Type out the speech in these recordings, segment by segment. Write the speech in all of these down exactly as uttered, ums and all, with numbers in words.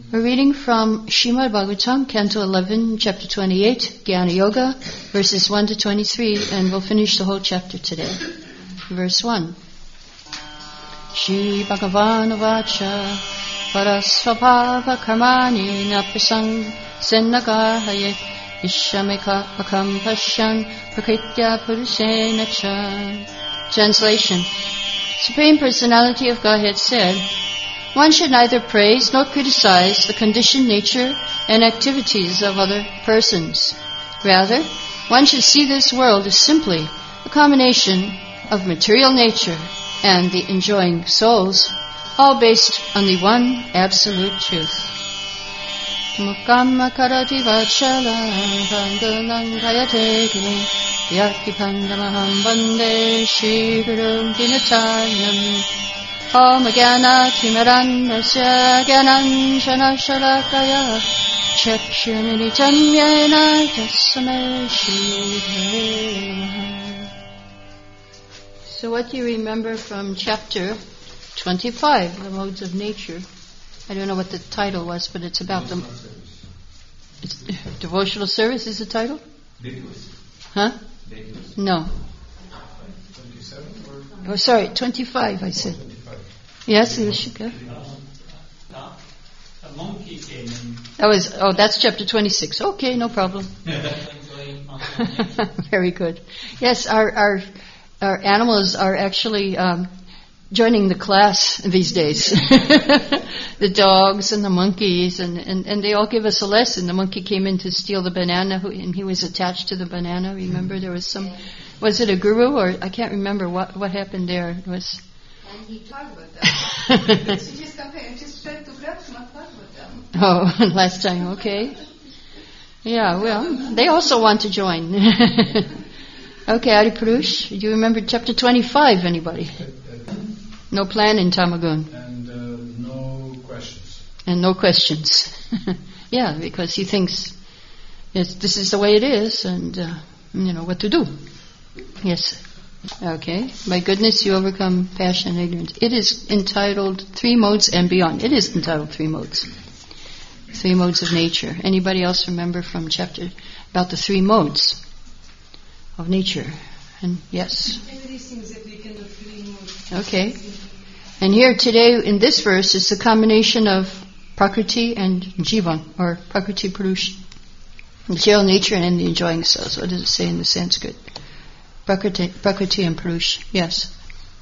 We're reading from Srimad Bhagavatam, Canto eleven, Chapter twenty-eight, Jnana Yoga, verses one to twenty-three, and we'll finish the whole chapter today. Verse one. Shri Bhagavan Vacha Parasvabhava Karmani Naprasang Sennagarhayet Ishamika Akam Pashyan Prakritya Purusena Cha. Translation. Supreme Personality of Godhead said, one should neither praise nor criticize the conditioned nature and activities of other persons. Rather, one should see this world as simply a combination of material nature and the enjoying souls, all based on the one absolute truth. Mukkamma karati vachala vandanam gayate gini yaki pandamaham vande shri guru dinatayam Om Jnana Timirannasya Jnananjana Shalakaya Chakshunilitam Yena Tasmai Shri Namaha. So what do you remember from chapter twenty-five, the modes of nature? I don't know what the title was, but it's about them. It's, devotional service is the title? Huh? No. Oh, sorry, twenty-five I said. Yes, Ilishika. A monkey came in. That was, oh, that's chapter twenty-six. Okay, no problem. Very good. Yes, our our our animals are actually um, joining the class these days. The dogs and the monkeys, and, and, and they all give us a lesson. The monkey came in to steal the banana, and he was attached to the banana. Remember, there was some, was it a guru, or I can't remember what, what happened there. It was... And he talked about that. She just just tried to grab some and talk about them. Oh, last time, okay. Yeah, well, they also want to join. Okay, Adi Purush, do you remember chapter twenty-five, anybody? No plan in Tamagun. And uh, no questions. And no questions. Yeah, because he thinks it's, this is the way it is, and uh, you know what to do. Yes. Okay. By goodness you overcome passion and ignorance. It is entitled Three Modes and Beyond. It is entitled Three Modes. Three Modes of Nature. Anybody else remember from chapter about the three modes of nature? And yes. Okay. And here today in this verse is the combination of Prakriti and Jivan, or Prakriti Purush. Material nature and the enjoying cells. What does it say in the Sanskrit? Prakriti, Prakriti and Purush. Yes.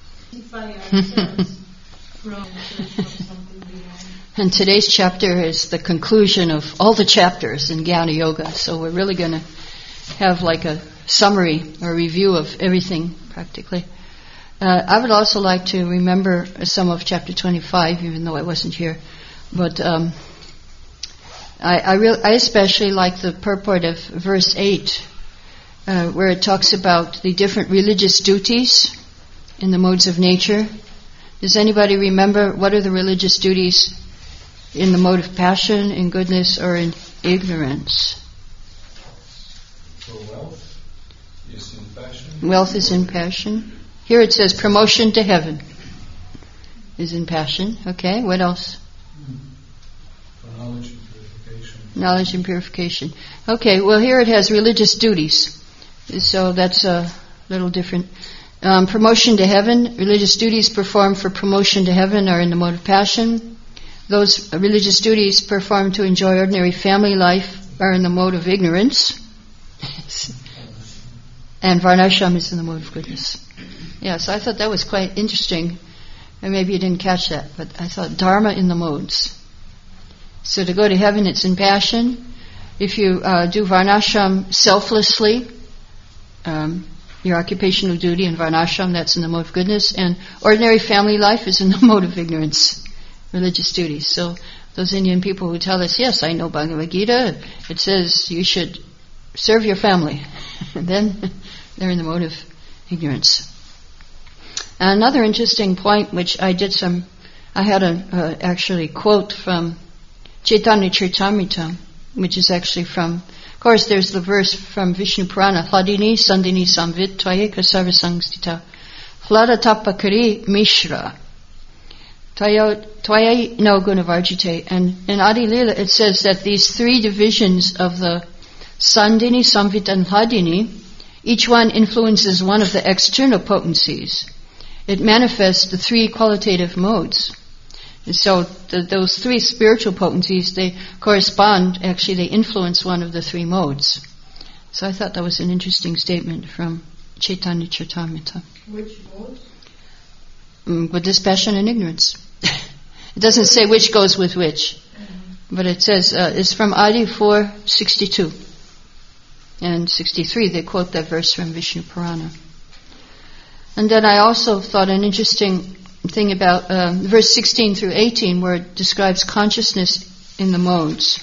And today's chapter is the conclusion of all the chapters in Jnana Yoga. So we're really going to have like a summary or review of everything practically. Uh, I would also like to remember some of chapter twenty-five, even though I wasn't here. But um, I, I, re- I especially like the purport of verse eight. Uh, where it talks about the different religious duties in the modes of nature. Does anybody remember what are the religious duties in the mode of passion, in goodness, or in ignorance? So wealth is in passion. Wealth is in passion. Here it says promotion to heaven is in passion. Okay, what else? For knowledge and purification. Knowledge and purification. Okay, well here it has religious duties. So that's a little different. Um, promotion to heaven, religious duties performed for promotion to heaven are in the mode of passion. Those religious duties performed to enjoy ordinary family life are in the mode of ignorance. And Varnashram is in the mode of goodness. Yeah, so I thought that was quite interesting. And maybe you didn't catch that, but I thought Dharma in the modes. So to go to heaven, it's in passion. If you uh, do Varnashram selflessly, Um, your occupational duty in Varnashram, that's in the mode of goodness, and ordinary family life is in the mode of ignorance, religious duties. So those Indian people who tell us, yes, I know Bhagavad Gita, it says you should serve your family, and then they're in the mode of ignorance. Another interesting point, which I did some, I had a uh, actually quote from Chaitanya Charitamrita, which is actually from, of course, there's the verse from Vishnu Purana, Hladini Sandini Samvit Tvayeka Sarvasangstita Hladatappakari Mishra. Tvaya Tvaya no gunavarjite. And in Adi Lila it says that these three divisions of the Sandini, Samvit and Hladini, each one influences one of the external potencies. It manifests the three qualitative modes. And so the, those three spiritual potencies, they correspond, actually they influence one of the three modes. So I thought that was an interesting statement from Chaitanya Charitamrita. Which mode? Mm, with dispassion and ignorance. It doesn't say which goes with which. Mm-hmm. But it says, uh, it's from Adi four sixty-two. And sixty-three, they quote that verse from Vishnu Purana. And then I also thought an interesting thing about um, verse sixteen through eighteen, where it describes consciousness in the modes.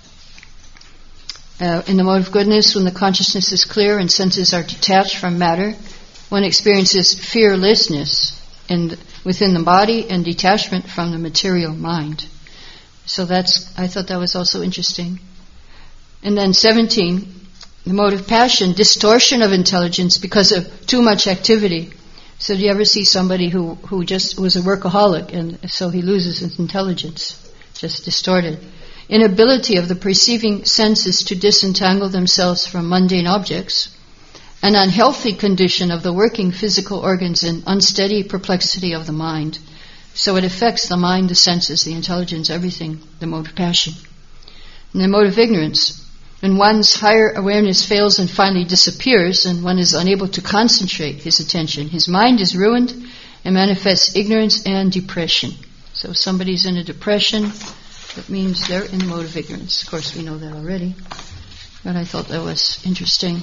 Uh, in the mode of goodness, when the consciousness is clear and senses are detached from matter, one experiences fearlessness in the, within the body and detachment from the material mind. So that's, I thought that was also interesting. And then seventeen, the mode of passion, distortion of intelligence because of too much activity. So do you ever see somebody who, who just was a workaholic and so he loses his intelligence, just distorted? Inability of the perceiving senses to disentangle themselves from mundane objects, an unhealthy condition of the working physical organs and unsteady perplexity of the mind. So it affects the mind, the senses, the intelligence, everything, the mode of passion. And the mode of ignorance, when one's higher awareness fails and finally disappears and one is unable to concentrate his attention, his mind is ruined and manifests ignorance and depression. So if somebody's in a depression, that means they're in the mode of ignorance. Of course, we know that already, but I thought that was interesting.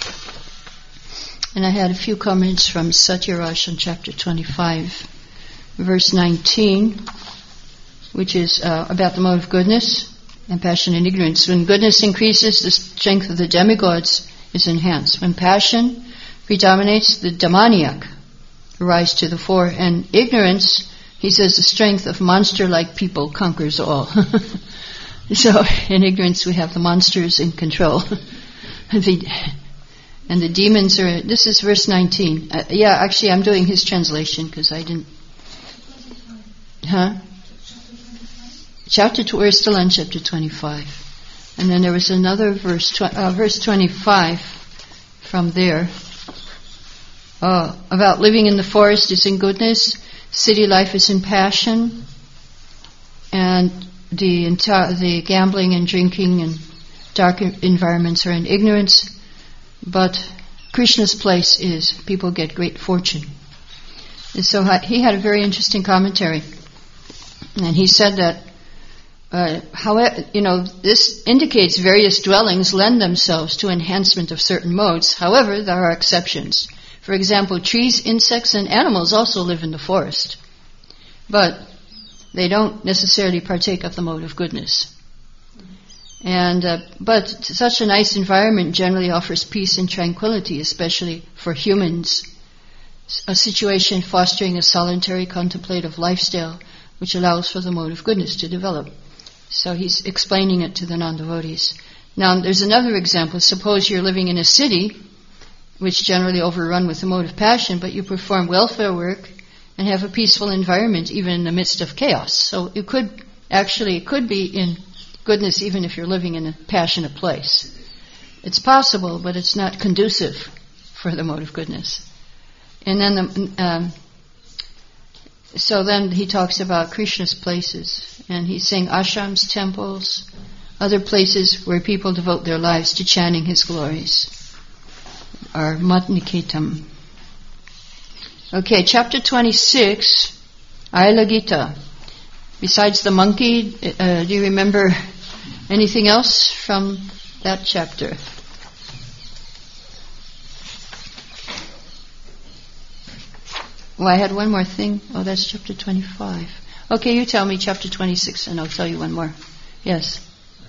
And I had a few comments from Satyaraj on chapter twenty-five, verse nineteen, which is uh, about the mode of goodness and passion and ignorance. When goodness increases, the strength of the demigods is enhanced. When passion predominates, the demoniac rise to the fore. And ignorance, he says, the strength of monster-like people conquers all. So in ignorance we have the monsters in control. the, and the demons are, this is verse nineteen. Uh, yeah, actually I'm doing his translation because I didn't... Huh? Chapter two, we're still on chapter twenty-five. And then there was another verse, tw- uh, verse twenty-five from there. Uh, about living in the forest is in goodness, city life is in passion, and the enti- the gambling and drinking and dark environments are in ignorance. But Krishna's place is people get great fortune. And so he had a very interesting commentary. And he said that Uh, however, you know, this indicates various dwellings lend themselves to enhancement of certain modes. However, there are exceptions. For example, trees, insects, and animals also live in the forest. But they don't necessarily partake of the mode of goodness. And uh, but such a nice environment generally offers peace and tranquility, especially for humans. A situation fostering a solitary contemplative lifestyle which allows for the mode of goodness to develop. So he's explaining it to the non-devotees. Now, there's another example. Suppose you're living in a city, which generally overrun with the mode of passion, but you perform welfare work and have a peaceful environment even in the midst of chaos. So it could, actually, it could be in goodness even if you're living in a passionate place. It's possible, but it's not conducive for the mode of goodness. And then the... Um, So then he talks about Krishna's places, and he's saying ashrams, temples, other places where people devote their lives to chanting his glories, are Matniketam. Okay, chapter twenty-six, Aila Gita. Besides the monkey, uh, do you remember anything else from that chapter? Well, I had one more thing. Oh, that's chapter twenty-five. Okay, you tell me chapter twenty-six, and I'll tell you one more. Yes.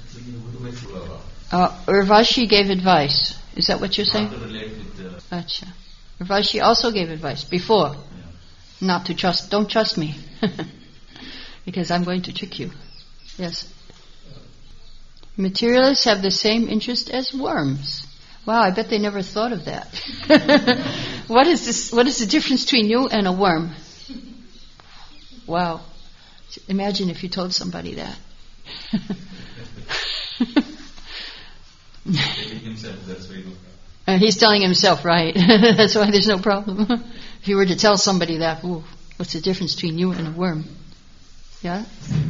Uh, Urvashi gave advice. Is that what you're saying? Acha. Urvashi also gave advice before. Not to trust. Don't trust me. Because I'm going to trick you. Yes. Materialists have the same interest as worms. Wow, I bet they never thought of that. What is this? What is the difference between you and a worm? Wow. Imagine if you told somebody that. uh, he's telling himself, right? That's why there's no problem. If you were to tell somebody that, ooh, what's the difference between you and a worm? Yeah?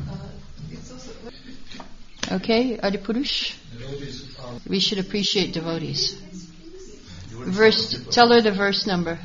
Okay, Adipurush? We should appreciate devotees. Verse, tell her the verse number.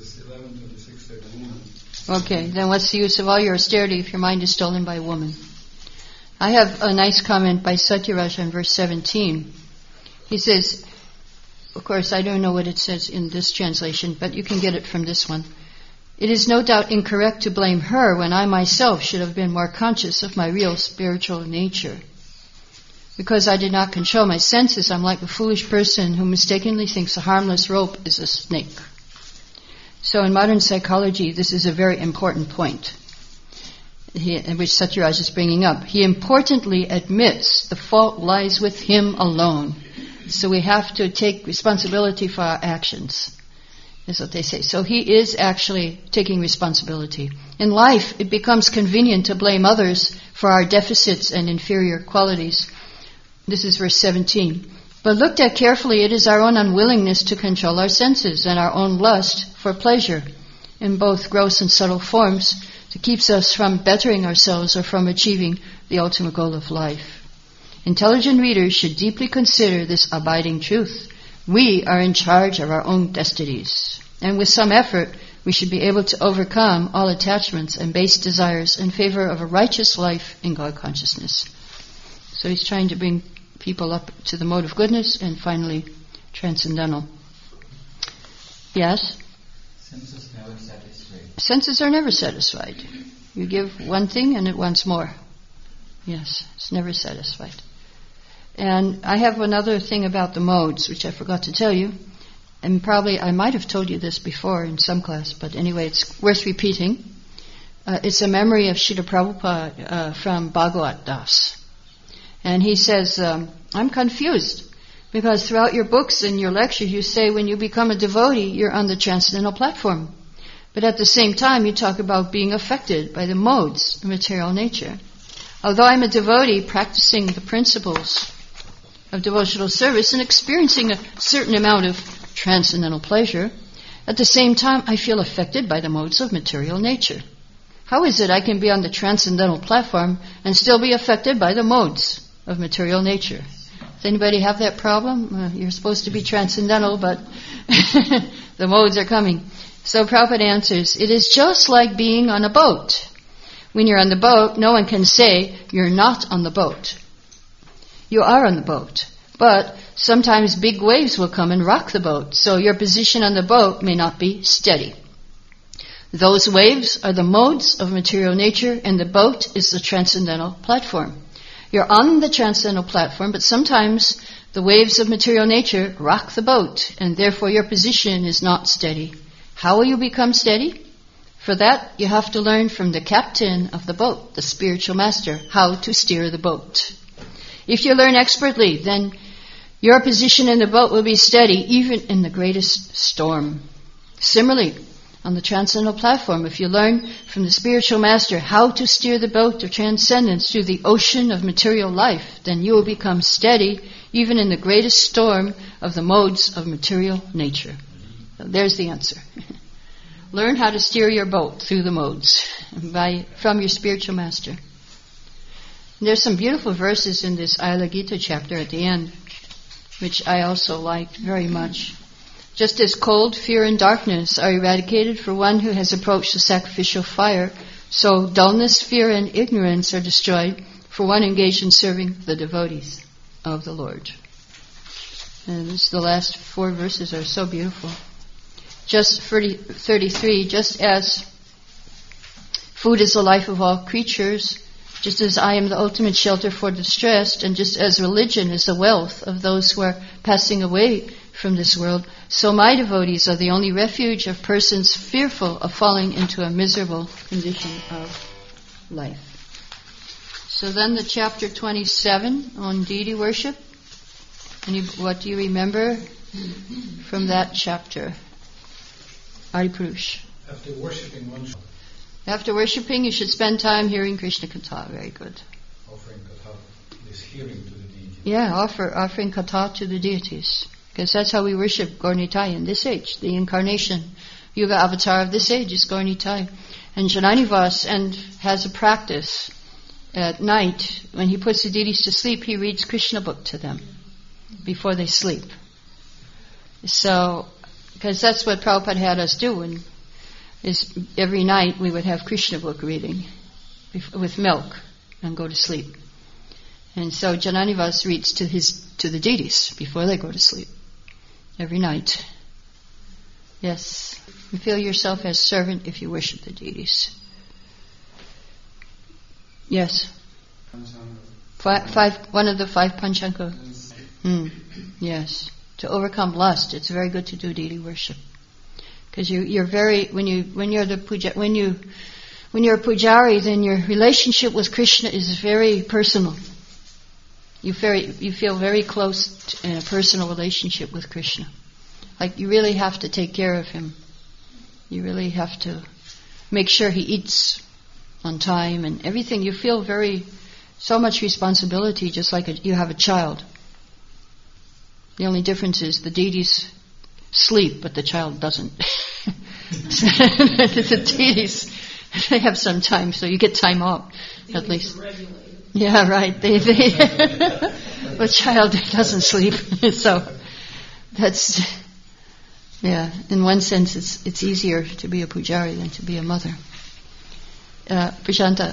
Okay, then what's the use of all your austerity if your mind is stolen by a woman? I have a nice comment by Satyaraj on verse seventeen. He says, of course I don't know what it says in this translation, but you can get it from this one. It is no doubt incorrect to blame her when I myself should have been more conscious of my real spiritual nature. Because I did not control my senses, I'm like a foolish person who mistakenly thinks a harmless rope is a snake. So in modern psychology, this is a very important point, he, which Satyaraj is bringing up. He importantly admits the fault lies with him alone. So we have to take responsibility for our actions, is what they say. So he is actually taking responsibility. In life, it becomes convenient to blame others for our deficits and inferior qualities. This is verse seventeen. But looked at carefully, it is our own unwillingness to control our senses and our own lust for pleasure in both gross and subtle forms that keeps us from bettering ourselves or from achieving the ultimate goal of life. Intelligent readers should deeply consider this abiding truth. We are in charge of our own destinies, and with some effort we should be able to overcome all attachments and base desires in favor of a righteous life in God consciousness. So he's trying to bring people up to the mode of goodness and finally transcendental. Yes? Senses never satisfied. Senses are never satisfied. You give one thing and it wants more. Yes, it's never satisfied. And I have another thing about the modes, which I forgot to tell you. And probably I might have told you this before in some class, but anyway, it's worth repeating. Uh, it's a memory of Srila Prabhupada uh, from Bhagavad Das. And he says, um, I'm confused, because throughout your books and your lectures you say when you become a devotee, you're on the transcendental platform. But at the same time, you talk about being affected by the modes of material nature. Although I'm a devotee practicing the principles of devotional service and experiencing a certain amount of transcendental pleasure, at the same time I feel affected by the modes of material nature. How is it I can be on the transcendental platform and still be affected by the modes of material nature? Does anybody have that problem? Uh, you're supposed to be transcendental, but the modes are coming. So Prabhupada answers, it is just like being on a boat. When you're on the boat, no one can say you're not on the boat. You are on the boat, but sometimes big waves will come and rock the boat, so your position on the boat may not be steady. Those waves are the modes of material nature, and the boat is the transcendental platform. You're on the transcendental platform, but sometimes the waves of material nature rock the boat, and therefore your position is not steady. How will you become steady? For that, you have to learn from the captain of the boat, the spiritual master, how to steer the boat. If you learn expertly, then your position in the boat will be steady, even in the greatest storm. Similarly, on the transcendental platform, if you learn from the spiritual master how to steer the boat of transcendence through the ocean of material life, then you will become steady even in the greatest storm of the modes of material nature. So there's the answer. Learn how to steer your boat through the modes by from your spiritual master. There's some beautiful verses in this Ayala Gita chapter at the end, which I also liked very much. Just as cold, fear, and darkness are eradicated for one who has approached the sacrificial fire, so dullness, fear, and ignorance are destroyed for one engaged in serving the devotees of the Lord. And this, the last four verses are so beautiful. Just thirty-three, just as food is the life of all creatures, just as I am the ultimate shelter for the distressed, and just as religion is the wealth of those who are passing away from this world, so my devotees are the only refuge of persons fearful of falling into a miserable condition of life. So then the chapter twenty-seven on deity worship. Any, what do you remember from that chapter? Aripurush. After worshipping oneself. After worshipping, you should spend time hearing Krishna Katha. Very good. Offering katha is hearing to the deity. Yeah, offer offering Katha to the deities. Because that's how we worship Gaura-Nitai in this age. The incarnation, Yuga avatar of this age is Gaura-Nitai. And Jananivas and has a practice at night, when he puts the deities to sleep, he reads Krishna book to them before they sleep. So, because that's what Prabhupada had us do, and is every night we would have Krishna book reading with milk and go to sleep. And so Jananivas reads to his to the deities before they go to sleep every night. Yes, you feel yourself as servant if you worship the deities. Yes. Five, five, one of the five Panchanka. Mm, yes. To overcome lust, it's very good to do deity worship, because you, you're very when you when you're the puja when you when you're a pujari, then your relationship with Krishna is very personal. You very you feel very close to, in a personal relationship with Krishna. Like you really have to take care of him. You really have to make sure he eats on time and everything. You feel very, so much responsibility, just like a, you have a child. The only difference is the deities sleep, but the child doesn't. The deities, they have some time, so you get time off, at least. Yeah, right. They, they the child doesn't sleep, so that's, yeah. In one sense, it's it's easier to be a pujari than to be a mother. Uh, Prashanta.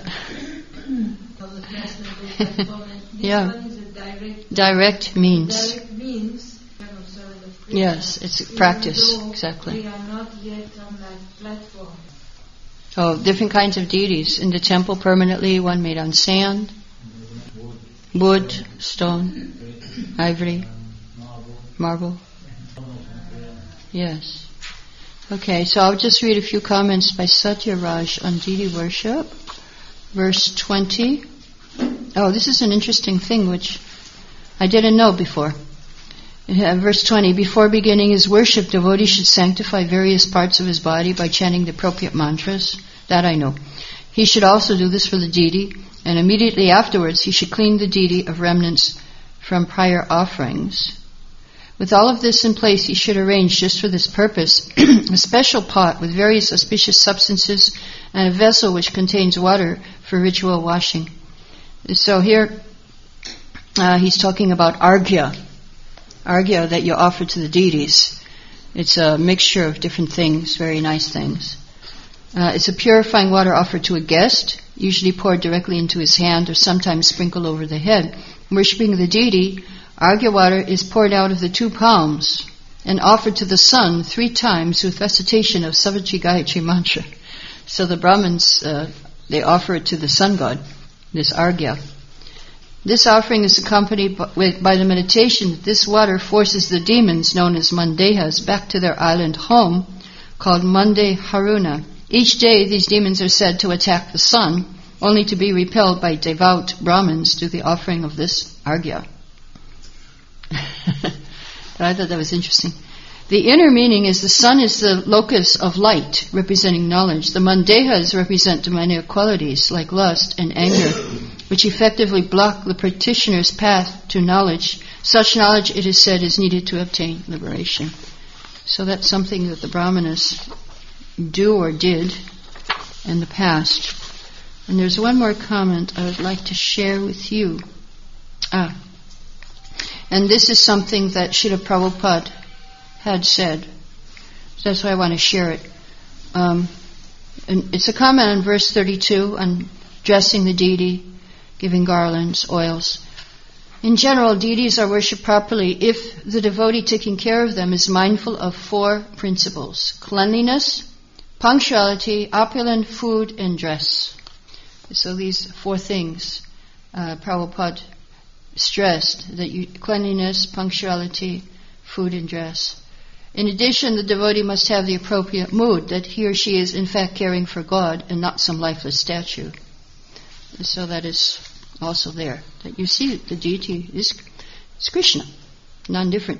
Yeah. Direct, direct means. Direct means. Yes, it's a practice, exactly. We are not yet on that platform. Oh, different kinds of deities. In the temple permanently, one made on sand, wood, stone, ivory, marble. Yes. Okay, so I'll just read a few comments by Satyaraj on deity worship. Verse twenty. Oh, this is an interesting thing which I didn't know before. Uh, verse twenty, before beginning his worship, devotee should sanctify various parts of his body by chanting the appropriate mantras. That I know. He should also do this for the deity, and immediately afterwards he should clean the deity of remnants from prior offerings. With all of this in place, he should arrange, just for this purpose, a special pot with various auspicious substances and a vessel which contains water for ritual washing. So here uh, he's talking about arghya, arghya that you offer to the deities. It's a mixture of different things, very nice things. Uh, it's a purifying water offered to a guest, usually poured directly into his hand or sometimes sprinkled over the head. Worshipping the deity, arghya water is poured out of the two palms and offered to the sun three times with recitation of Savitri Gayatri mantra. So the Brahmins, uh, they offer it to the sun god, this arghya. This offering is accompanied by, with, by the meditation that this water forces the demons, known as Mandehas, back to their island home, called Mande Haruna. Each day these demons are said to attack the sun, only to be repelled by devout Brahmins through the offering of this arghya. I thought that was interesting. The inner meaning is the sun is the locus of light, representing knowledge. The mandehas represent demonic qualities like lust and anger, which effectively block the practitioner's path to knowledge. Such knowledge, it is said, is needed to obtain liberation. So that's something that the Brahmanas do or did in the past. And there's one more comment I would like to share with you. Ah. And this is something that Srila Prabhupada had said. So that's why I want to share it. Um, and it's a comment on verse thirty-two on dressing the deity, giving garlands, oils. In general, deities are worshipped properly if the devotee taking care of them is mindful of four principles: cleanliness, punctuality, opulent food, and dress. So these four things, uh, Prabhupada stressed, that you, cleanliness, punctuality, food, and dress. In addition, the devotee must have the appropriate mood, that he or she is in fact caring for God and not some lifeless statue. So that is also there, that you see the deity is, is Krishna, non-different.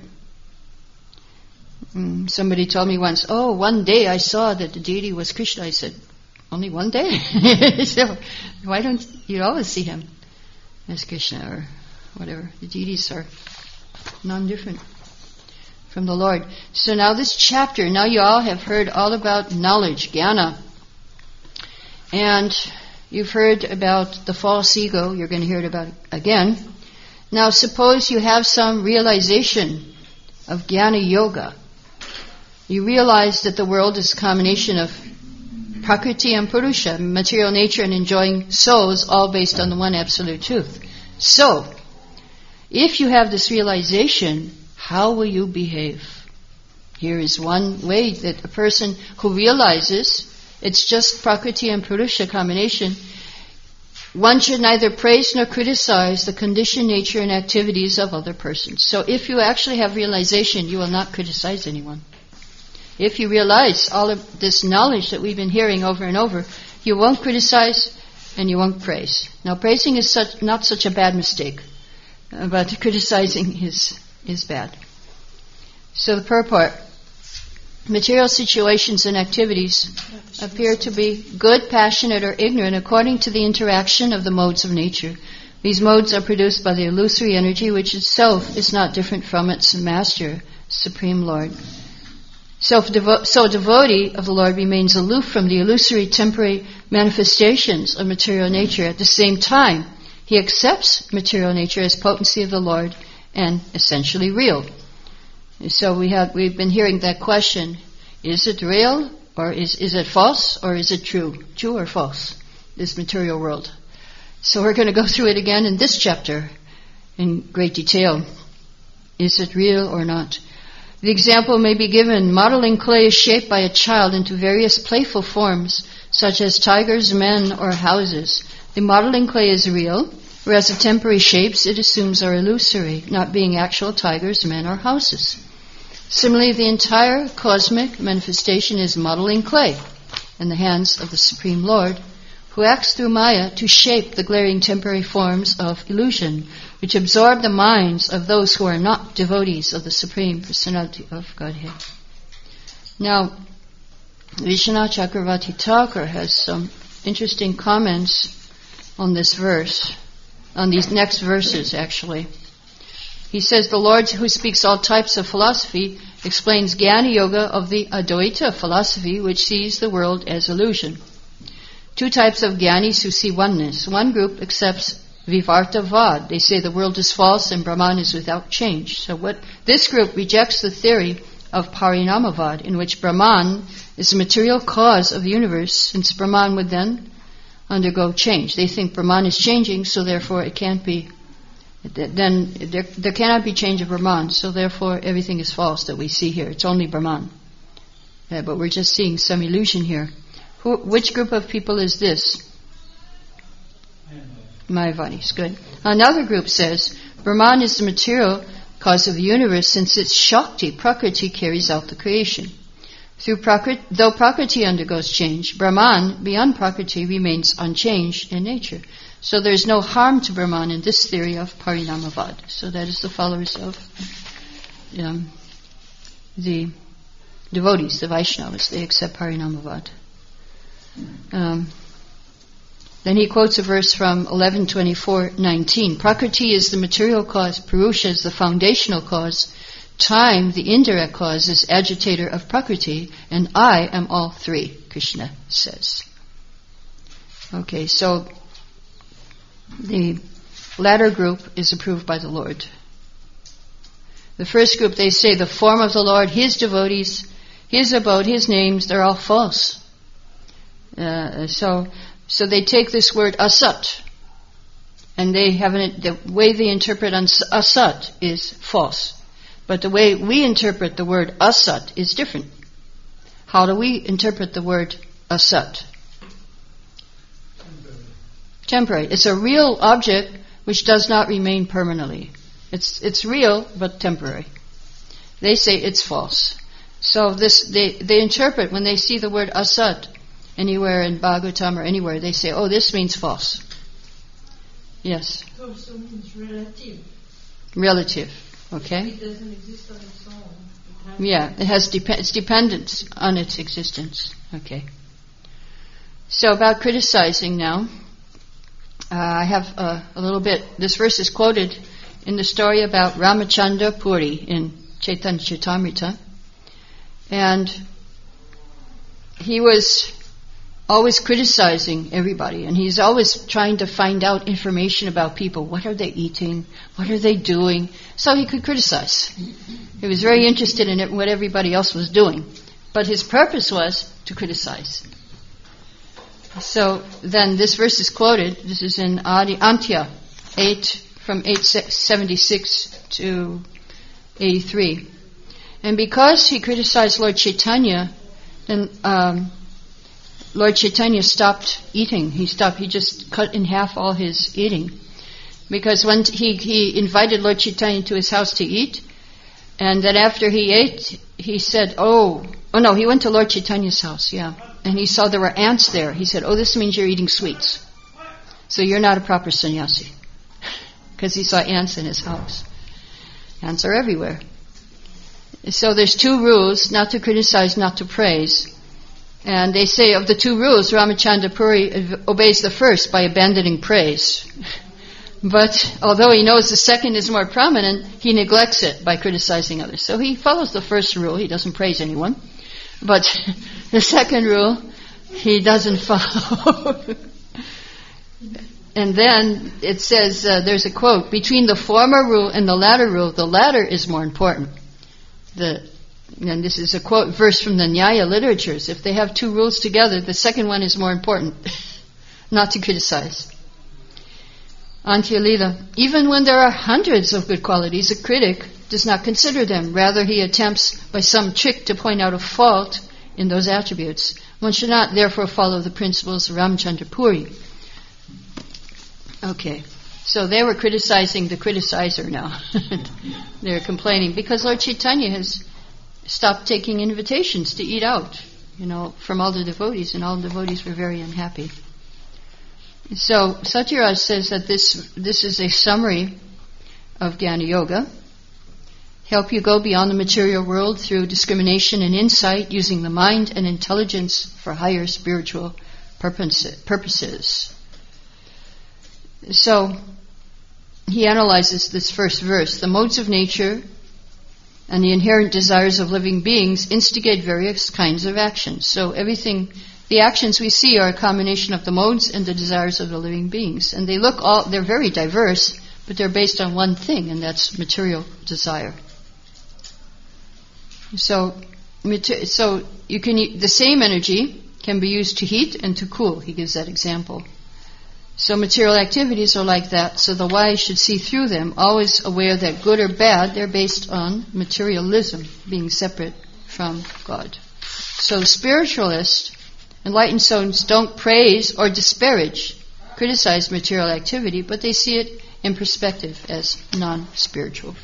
Mm, somebody told me once, oh, one day I saw that the deity was Krishna. I said, only one day. So why don't you always see him as Krishna or whatever? The deities are non-different from the Lord. So now this chapter, now you all have heard all about knowledge, jnana. And you've heard about the false ego. You're going to hear it about again. Now suppose you have some realization of jnana yoga. You realize that the world is a combination of prakriti and purusha, material nature and enjoying souls, all based on the one absolute truth. So, if you have this realization, how will you behave? Here is one way that a person who realizes it's just prakriti and purusha combination, one should neither praise nor criticize the conditioned nature and activities of other persons. So if you actually have realization, you will not criticize anyone. If you realize all of this knowledge that we've been hearing over and over, you won't criticize and you won't praise. Now praising is such, not such a bad mistake, uh, but criticizing is, is bad. So the purport, material situations and activities appear to be good, passionate, or ignorant according to the interaction of the modes of nature. These modes are produced by the illusory energy, which itself is not different from its master, Supreme Lord. So, devo- so devotee of the Lord remains aloof from the illusory temporary manifestations of material nature. At the same time, he accepts material nature as potency of the Lord and essentially real. So we have we've been hearing that question: is it real, or is is it false, or is it true? True or false? This material world. So we're going to go through it again in this chapter in great detail. Is it real or not? The example may be given. Modeling clay is shaped by a child into various playful forms, such as tigers, men, or houses. The modeling clay is real, whereas the temporary shapes it assumes are illusory, not being actual tigers, men, or houses. Similarly, the entire cosmic manifestation is modeling clay in the hands of the Supreme Lord, who acts through Maya to shape the glaring temporary forms of illusion, which absorb the minds of those who are not devotees of the Supreme Personality of Godhead. Now, Vishwanath Chakravarti Thakur has some interesting comments on this verse, on these next verses actually. He says, the Lord who speaks all types of philosophy explains Jnana Yoga of the Advaita philosophy, which sees the world as illusion. Two types of Jnanis who see oneness. One group accepts Vivartavad. They say the world is false and Brahman is without change. So what this group rejects the theory of Parinamavad, in which Brahman is the material cause of the universe, since Brahman would then undergo change. They think Brahman is changing, so therefore it can't be, then there, there cannot be change of Brahman, so therefore everything is false that we see here. It's only Brahman. Uh, but we're just seeing some illusion here. Who, which group of people is this? Mayavadis, good. Another group says Brahman is the material cause of the universe, since its Shakti, Prakriti, carries out the creation. Through Prakriti, though Prakriti undergoes change, Brahman, beyond Prakriti, remains unchanged in nature. So there's no harm to Brahman in this theory of Parinamavad. So that is the followers of um, the devotees, the Vaishnavas. They accept Parinamavad. Um, then he quotes a verse from eleven twenty-four nineteen. Prakriti is the material cause, Purusha is the foundational cause, time, the indirect cause, is agitator of Prakriti, and I am all three, Krishna says. Okay, so the latter group is approved by the Lord. The first group, they say the form of the Lord, His devotees, His abode, His names, they're all false. Uh, so, so they take this word asat, and they have an, the way they interpret asat is false, but the way we interpret the word asat is different. How do we interpret the word asat? Temporary. Temporary. It's a real object which does not remain permanently. It's it's real but temporary. They say it's false. So this they they interpret when they see the word asat anywhere in Bhagavatam or anywhere, they say, oh, this means false. Yes? It also means relative. Relative, okay? It doesn't exist on its own. It yeah, it has dep- it's dependence on its existence. Okay. So about criticizing now, uh, I have uh, a little bit. This verse is quoted in the story about Ramachandra Puri in Chaitanya Charitamrita, and he was always criticizing everybody, and he's always trying to find out information about people. What are they eating? What are they doing? So he could criticize. He was very interested in it, what everybody else was doing. But his purpose was to criticize. So then this verse is quoted. This is in Adi Antya, eight from eight seventy-six to eighty-three. And because he criticized Lord Chaitanya, then um, Lord Chaitanya stopped eating. He stopped. He just cut in half all his eating, because when he he invited Lord Chaitanya to his house to eat, and then after he ate, he said, "Oh, oh no!" He went to Lord Chaitanya's house, yeah, and he saw there were ants there. He said, "Oh, this means you're eating sweets, so you're not a proper sannyasi," because he saw ants in his house. Ants are everywhere. So there's two rules: not to criticize, not to praise. And they say of the two rules, Ramachandra Puri obeys the first by abandoning praise. But although he knows the second is more prominent, he neglects it by criticizing others. So he follows the first rule, he doesn't praise anyone. But the second rule, he doesn't follow. And then it says, uh, there's a quote, between the former rule and the latter rule, the latter is more important. The And this is a quote verse from the Nyaya literatures. If they have two rules together, the second one is more important. Not to criticize. Antya Lila. Even when there are hundreds of good qualities, a critic does not consider them. Rather, he attempts by some trick to point out a fault in those attributes. One should not therefore follow the principles of Ramachandra Puri. Okay. So they were criticizing the criticizer now. They're complaining because Lord Chaitanya has stopped taking invitations to eat out, you know, from all the devotees, and all the devotees were very unhappy. So Satyaraj says that this this is a summary of Jnana Yoga. Help you go beyond the material world through discrimination and insight, using the mind and intelligence for higher spiritual purposes. So he analyzes this first verse. The modes of nature and the inherent desires of living beings instigate various kinds of actions. So everything, the actions we see are a combination of the modes and the desires of the living beings. And they look all, they're very diverse, but they're based on one thing, and that's material desire. So, so you can, the same energy can be used to heat and to cool. He gives that example. So material activities are like that, so the wise should see through them, always aware that good or bad, they're based on materialism, being separate from God. So spiritualists, enlightened souls, don't praise or disparage, criticize material activity, but they see it in perspective as non-spiritual.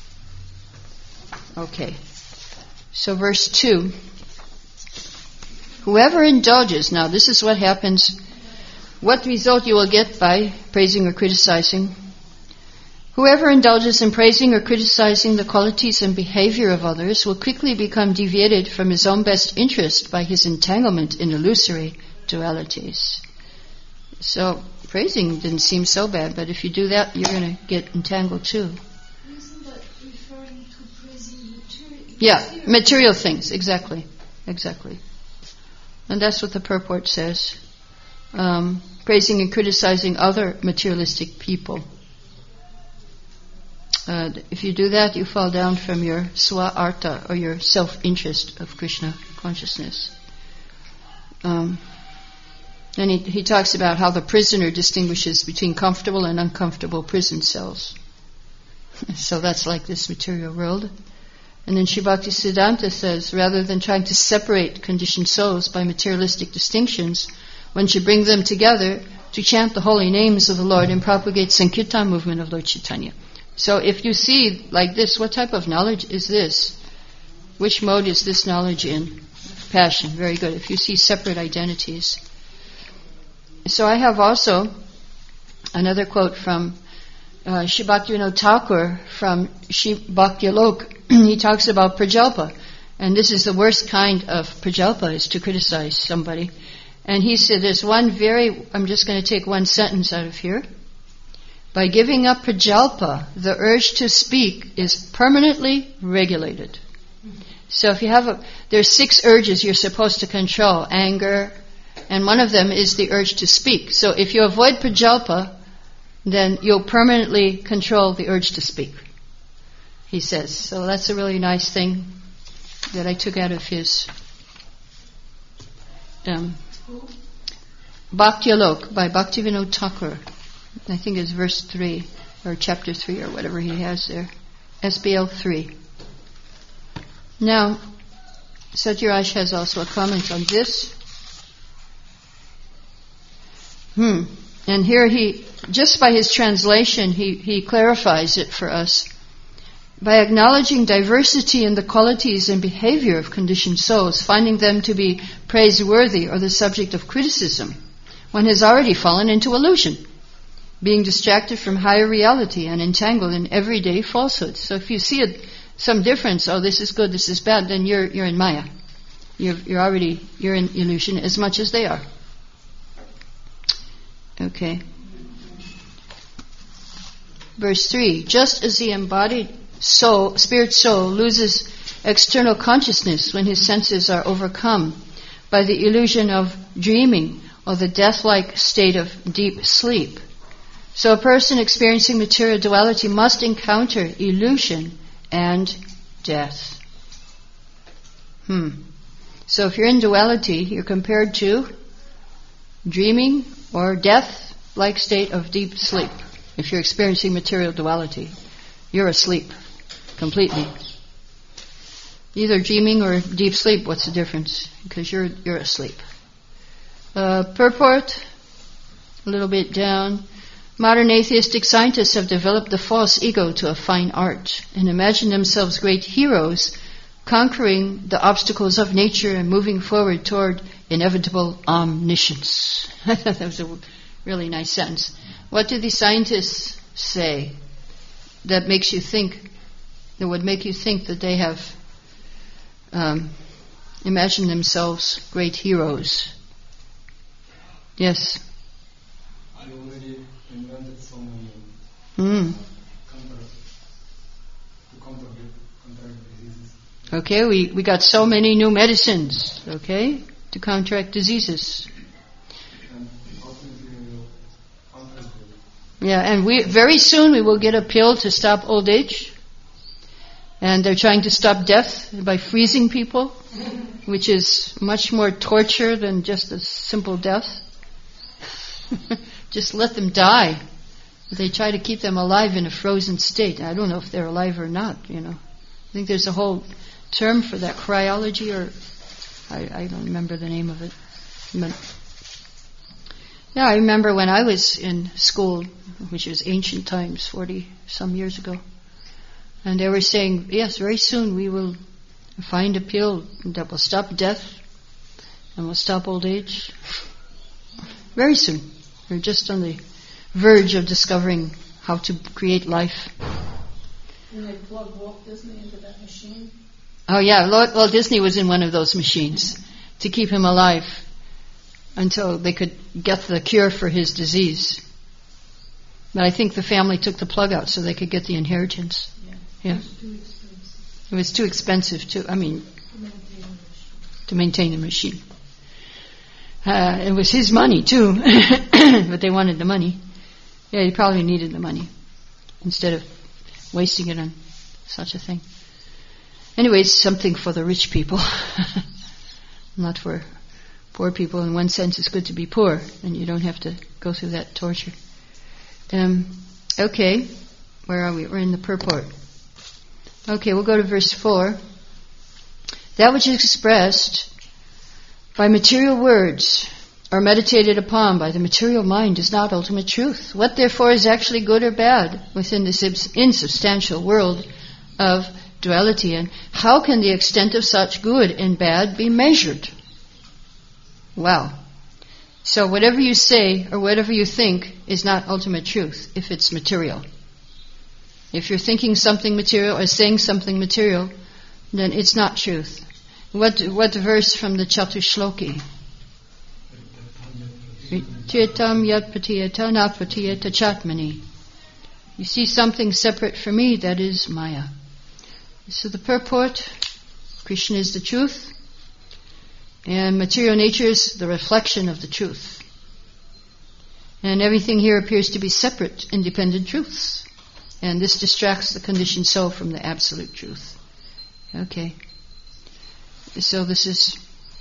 Okay. So verse two. Whoever indulges, now this is what happens. What result you will get by praising or criticizing? Whoever indulges in praising or criticizing the qualities and behavior of others will quickly become deviated from his own best interest by his entanglement in illusory dualities. So, praising didn't seem so bad, but if you do that, you're going to get entangled too. Isn't that referring to praising material? Yeah, material things, exactly. Exactly. And that's what the purport says. Um, praising and criticizing other materialistic people. Uh, if you do that, you fall down from your swa-artha, or your self-interest of Krishna consciousness. Um, and he, he talks about how the prisoner distinguishes between comfortable and uncomfortable prison cells. So that's like this material world. And then Sri Bhaktisiddhanta says, rather than trying to separate conditioned souls by materialistic distinctions, one should bring them together to chant the holy names of the Lord and propagate Sankirtan movement of Lord Chaitanya. So if you see like this, what type of knowledge is this? Which mode is this knowledge in? Passion, very good. If you see separate identities. So I have also another quote from uh, Sri Bhaktivinoda Thakur from Sri Bhakti-alok. He talks about prajalpa. And this is the worst kind of prajalpa, is to criticize somebody. And he said there's one very, I'm just going to take one sentence out of here. By giving up prajalpa, the urge to speak is permanently regulated. So if you have a, there's six urges you're supposed to control, anger, and one of them is the urge to speak. So if you avoid prajalpa, then you'll permanently control the urge to speak, he says. So that's a really nice thing that I took out of his um, Bhakti-alok by Bhaktivinoda Thakur. I think it's verse three, or chapter three, or whatever he has there. S B L three. Now, Satyaraj has also a comment on this. Hmm. And here he, just by his translation, he, he clarifies it for us. By acknowledging diversity in the qualities and behavior of conditioned souls, finding them to be praiseworthy or the subject of criticism, one has already fallen into illusion, being distracted from higher reality and entangled in everyday falsehoods. So if you see it, some difference, oh, this is good, this is bad, then you're you're in Maya. You're you're already you're in illusion as much as they are. Okay. Verse three. Just as the embodied soul, spirit soul, loses external consciousness when his senses are overcome by the illusion of dreaming or the death-like state of deep sleep, so a person experiencing material duality must encounter illusion and death. Hmm. So if you're in duality, you're compared to dreaming or death-like state of deep sleep. If you're experiencing material duality, you're asleep completely. Either dreaming or deep sleep, what's the difference? Because you're you're asleep. Uh, purport, a little bit down. Modern atheistic scientists have developed the false ego to a fine art and imagine themselves great heroes conquering the obstacles of nature and moving forward toward inevitable omniscience. That was a really nice sentence. What do the scientists say that makes you think, that would make you think that they have um, imagined themselves great heroes? Yes? I already invented so many Mm. counter, to counter, counter diseases. Okay, we, we got so many new medicines, okay, to counteract diseases. And ultimately we will counter them. Yeah, and we very soon we will get a pill to stop old age. And they're trying to stop death by freezing people, which is much more torture than just a simple death. Just let them die. They try to keep them alive in a frozen state. I don't know if they're alive or not, you know. I think there's a whole term for that, cryology, or I, I don't remember the name of it. But yeah, I remember when I was in school, which was ancient times, forty some years ago, and they were saying, yes, very soon we will find a pill that will stop death and will stop old age. Very soon. We're just on the verge of discovering how to create life. And they plug Walt Disney into that machine? Oh yeah, Walt Disney was in one of those machines to keep him alive until they could get the cure for his disease. But I think the family took the plug out so they could get the inheritance. Yeah. Yeah. It's too expensive It was too expensive to, I mean, to maintain the machine. to maintain the machine. Uh, it was his money too, but they wanted the money. Yeah, he probably needed the money instead of wasting it on such a thing. Anyway, it's something for the rich people, not for poor people. In one sense, it's good to be poor, and you don't have to go through that torture. Um, okay, where are we? We're in the purport. Okay, we'll go to verse four. That which is expressed by material words or meditated upon by the material mind is not ultimate truth. What therefore is actually good or bad within this insubstantial world of duality, and how can the extent of such good and bad be measured? Wow. So whatever you say or whatever you think is not ultimate truth if it's material. If you're thinking something material or saying something material, then it's not truth. What what verse from the Chatushloki? Chitam yat patiyata na patiyata chatmani. You see something separate from me, that is Maya. So the purport, Krishna is the truth, and material nature is the reflection of the truth. And everything here appears to be separate, independent truths. And this distracts the conditioned soul from the absolute truth. Okay. So this is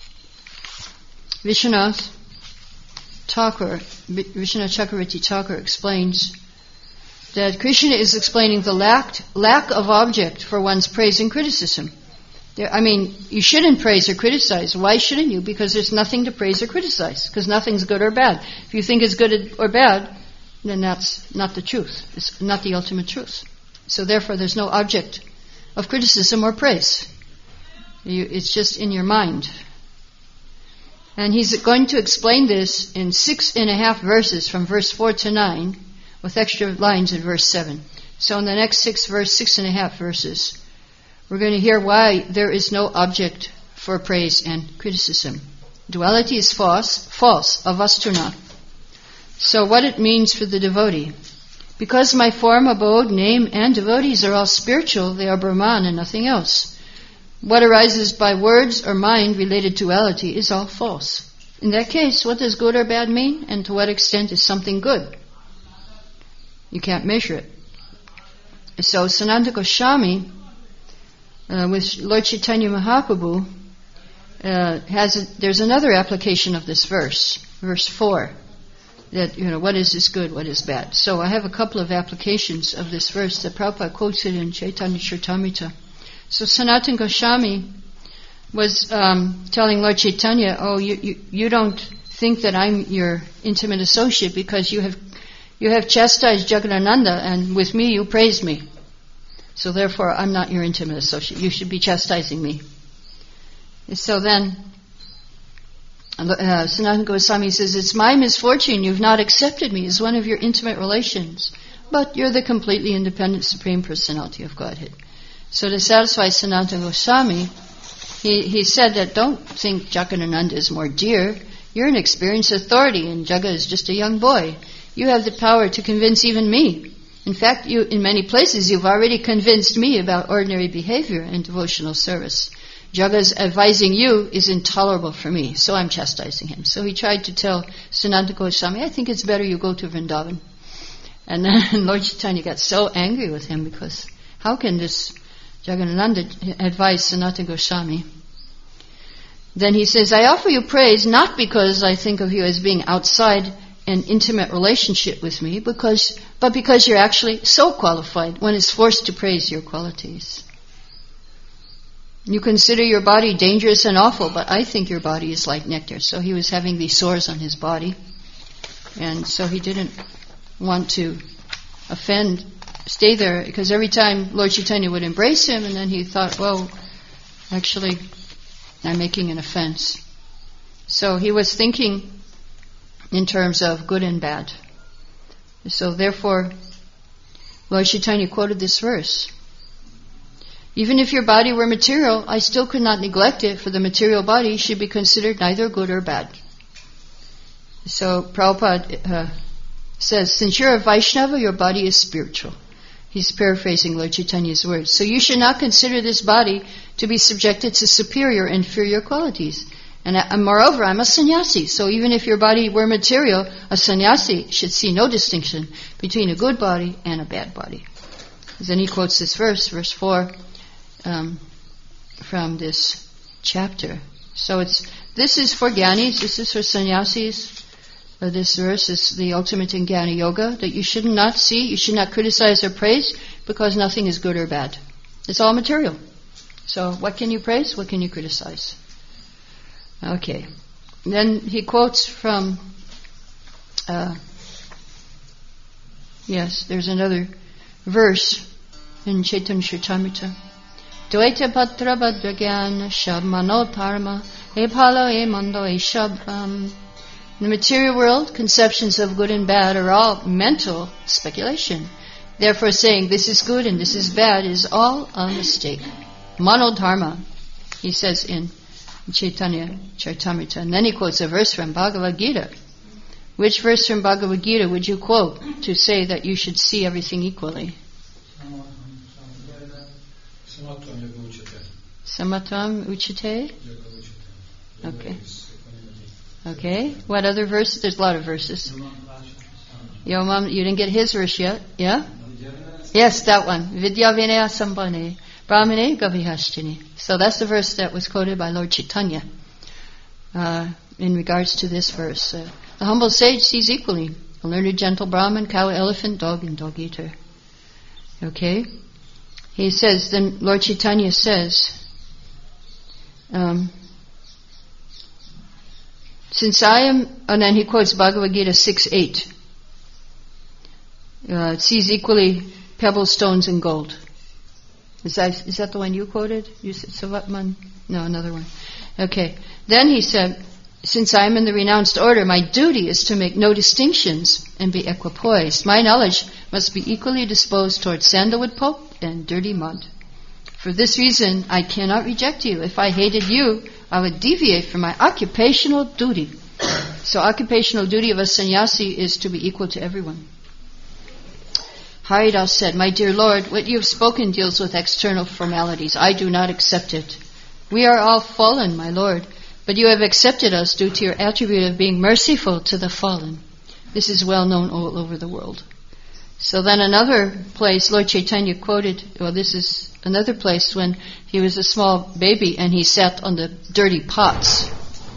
Vishwanath Thakur, Vishwanath Chakravarti Thakur explains that Krishna is explaining the lack, lack of object for one's praise and criticism. There, I mean, you shouldn't praise or criticize. Why shouldn't you? Because there's nothing to praise or criticize, because nothing's good or bad. If you think it's good or bad, then that's not the truth. It's not the ultimate truth. So therefore, there's no object of criticism or praise. You, it's just in your mind. And he's going to explain this in six and a half verses from verse four to nine, with extra lines in verse seven. So in the next six verse, six and a half verses, we're going to hear why there is no object for praise and criticism. Duality is false, false, avastuna. So what it means for the devotee. Because my form, abode, name, and devotees are all spiritual, they are Brahman and nothing else. What arises by words or mind related to duality is all false. In that case, what does good or bad mean? And to what extent is something good? You can't measure it. So Sanatana Goswami, uh, with Lord Chaitanya Mahaprabhu, uh, has a, there's another application of this verse, verse four, that, you know, what is this good, what is bad. So I have a couple of applications of this verse that Prabhupada quotes it in Chaitanya Charitamrita. So Sanatana Goswami was um, telling Lord Chaitanya, oh, you, you, you don't think that I'm your intimate associate because you have You have chastised Jagadananda, and with me you praise me. So therefore, I'm not your intimate associate. You should be chastising me. So then, uh, Sanatana Goswami says, it's my misfortune you've not accepted me as one of your intimate relations. But you're the completely independent Supreme Personality of Godhead. So to satisfy Sanatana Goswami, he, he said that don't think Jagadananda is more dear. You're an experienced authority, and Jaga is just a young boy. You have the power to convince even me. In fact, you, in many places, you've already convinced me about ordinary behavior and devotional service. Jaga's advising you is intolerable for me, so I'm chastising him. So he tried to tell Sanatana Goswami, I think it's better you go to Vrindavan. And then Lord Chaitanya got so angry with him because how can this Jagadananda advise Sanatana Goswami? Then he says, I offer you praise not because I think of you as being outside an intimate relationship with me, because, but because you're actually so qualified, one is forced to praise your qualities. You consider your body dangerous and awful, but I think your body is like nectar. So he was having these sores on his body, and so he didn't want to offend, stay there, because every time Lord Chaitanya would embrace him, and then he thought, well, actually, I'm making an offense. So he was thinking in terms of good and bad. So therefore, Lord Chaitanya quoted this verse. Even if your body were material, I still could not neglect it, for the material body should be considered neither good or bad. So Prabhupada uh, says, since you're a Vaishnava, your body is spiritual. He's paraphrasing Lord Chaitanya's words. So you should not consider this body to be subjected to superior and inferior qualities. And, uh, and moreover, I'm a sannyasi. So even if your body were material, a sannyasi should see no distinction between a good body and a bad body. Then he quotes this verse, verse four, um, from this chapter. So it's this is for jnanis, this is for sannyasis. Uh, this verse is the ultimate in Jnana Yoga, that you should not see, you should not criticize or praise, because nothing is good or bad. It's all material. So what can you praise? What can you criticize? Okay. Then he quotes from, uh, yes, there's another verse in Chaitanya Charitamrita. Dvaita patra badra jnana shab mano dharma e phala e mando e shabam. In the material world, conceptions of good and bad are all mental speculation. Therefore saying this is good and this is bad is all a mistake. Mano dharma, he says in Chaitanya Charitamrita. And then he quotes a verse from Bhagavad Gita, Which verse from Bhagavad Gita would you quote to say that you should see everything equally? Samatvam Uchite? Okay. Okay. What other verses? There's a lot of verses. Yomam, you didn't get his verse yet? Yeah? Yes, that one. Vidya Vinaya Sambhane Brahmane Gavihashtini. So that's the verse that was quoted by Lord Chaitanya uh, in regards to this verse. Uh, the humble sage sees equally a learned gentle Brahmin, cow, elephant, dog, and dog eater. Okay? He says, then Lord Chaitanya says, um, since I am, and then he quotes Bhagavad Gita six eight. Uh, it sees equally pebbles, stones, and gold. Is that, is that the one you quoted? You said Savatman? No, another one. Okay. Then he said, since I am in the renounced order, my duty is to make no distinctions and be equipoised. My knowledge must be equally disposed towards sandalwood pulp and dirty mud. For this reason, I cannot reject you. If I hated you, I would deviate from my occupational duty. So occupational duty of a sannyasi is to be equal to everyone. Haridas said, my dear Lord, what you have spoken deals with external formalities. I do not accept it. We are all fallen, my Lord, but you have accepted us due to your attribute of being merciful to the fallen. This is well known all over the world. So then another place, Lord Chaitanya quoted, well, this is another place when he was a small baby and he sat on the dirty pots.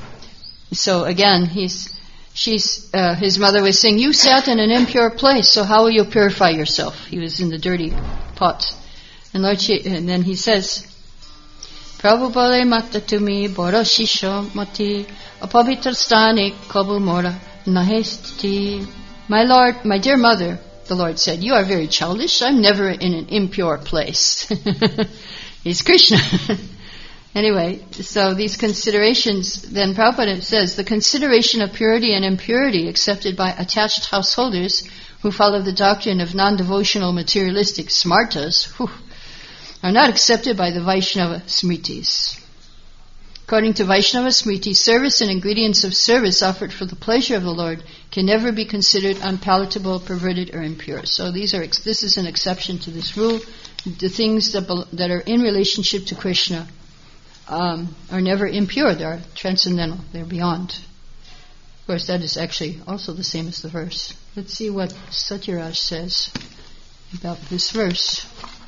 So again, he's, she's, uh, his mother was saying, you sat in an impure place, so how will you purify yourself? He was in the dirty pots. And Lord Ch- and then he says, Prabhupale matta tumi bora shisho mati apavitra stani kabu mora nahestiti. My Lord, my dear mother, the Lord said, you are very childish. I'm never in an impure place. He's Krishna. Anyway, so these considerations, then Prabhupada says, the consideration of purity and impurity accepted by attached householders who follow the doctrine of non-devotional materialistic smartas whew, are not accepted by the Vaishnava Smritis. According to Vaishnava Smriti, service and ingredients of service offered for the pleasure of the Lord can never be considered unpalatable, perverted, or impure. So these are this is an exception to this rule. The things that be, that are in relationship to Krishna um, are never impure. They are transcendental. They're beyond. Of course, that is actually also the same as the verse. Let's see what Satyaraj says about this verse.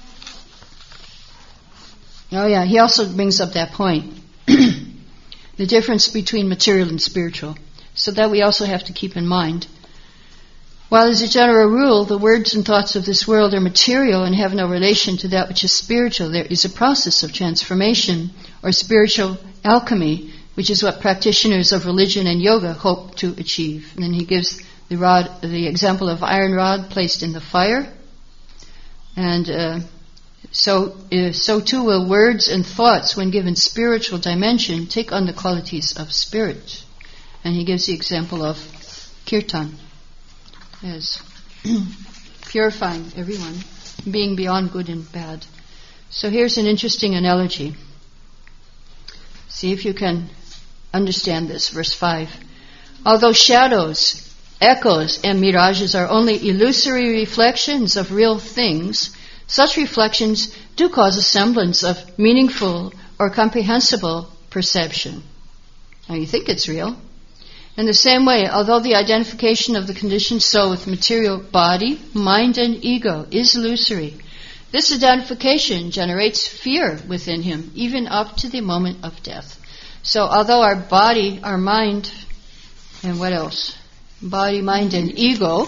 Oh yeah, he also brings up that point. The difference between material and spiritual. So that we also have to keep in mind. While as a general rule, the words and thoughts of this world are material and have no relation to that which is spiritual, there is a process of transformation or spiritual alchemy, which is what practitioners of religion and yoga hope to achieve. And then he gives the rod, the example of iron rod placed in the fire. And uh, So, uh, so too will words and thoughts, when given spiritual dimension, take on the qualities of spirit. And he gives the example of kirtan as purifying everyone, being beyond good and bad. So here's an interesting analogy. See if you can understand this. Verse five. Although shadows, echoes, and mirages are only illusory reflections of real things, such reflections do cause a semblance of meaningful or comprehensible perception. Now you think it's real. In the same way, although the identification of the conditioned soul with material body, mind, and ego is illusory, this identification generates fear within him, even up to the moment of death. So although our body, our mind, and what else? Body, mind, and ego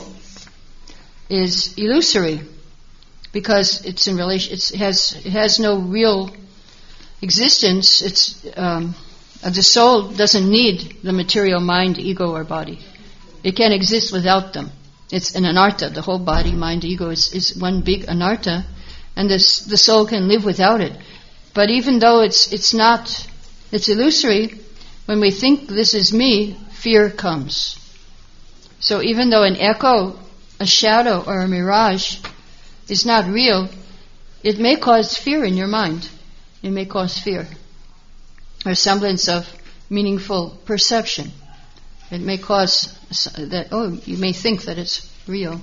is illusory, because it's in relation, it's, it has it has no real existence. It's um, the soul doesn't need the material mind, ego, or body. It can't exist without them. It's an anartha. The whole body, mind, ego is, is one big anartha, and this, the soul can live without it. But even though it's it's not, it's illusory, when we think this is me, fear comes. So even though an echo, a shadow, or a mirage is not real, it may cause fear in your mind. It may cause fear, or semblance of meaningful perception. It may cause that, oh, you may think that it's real.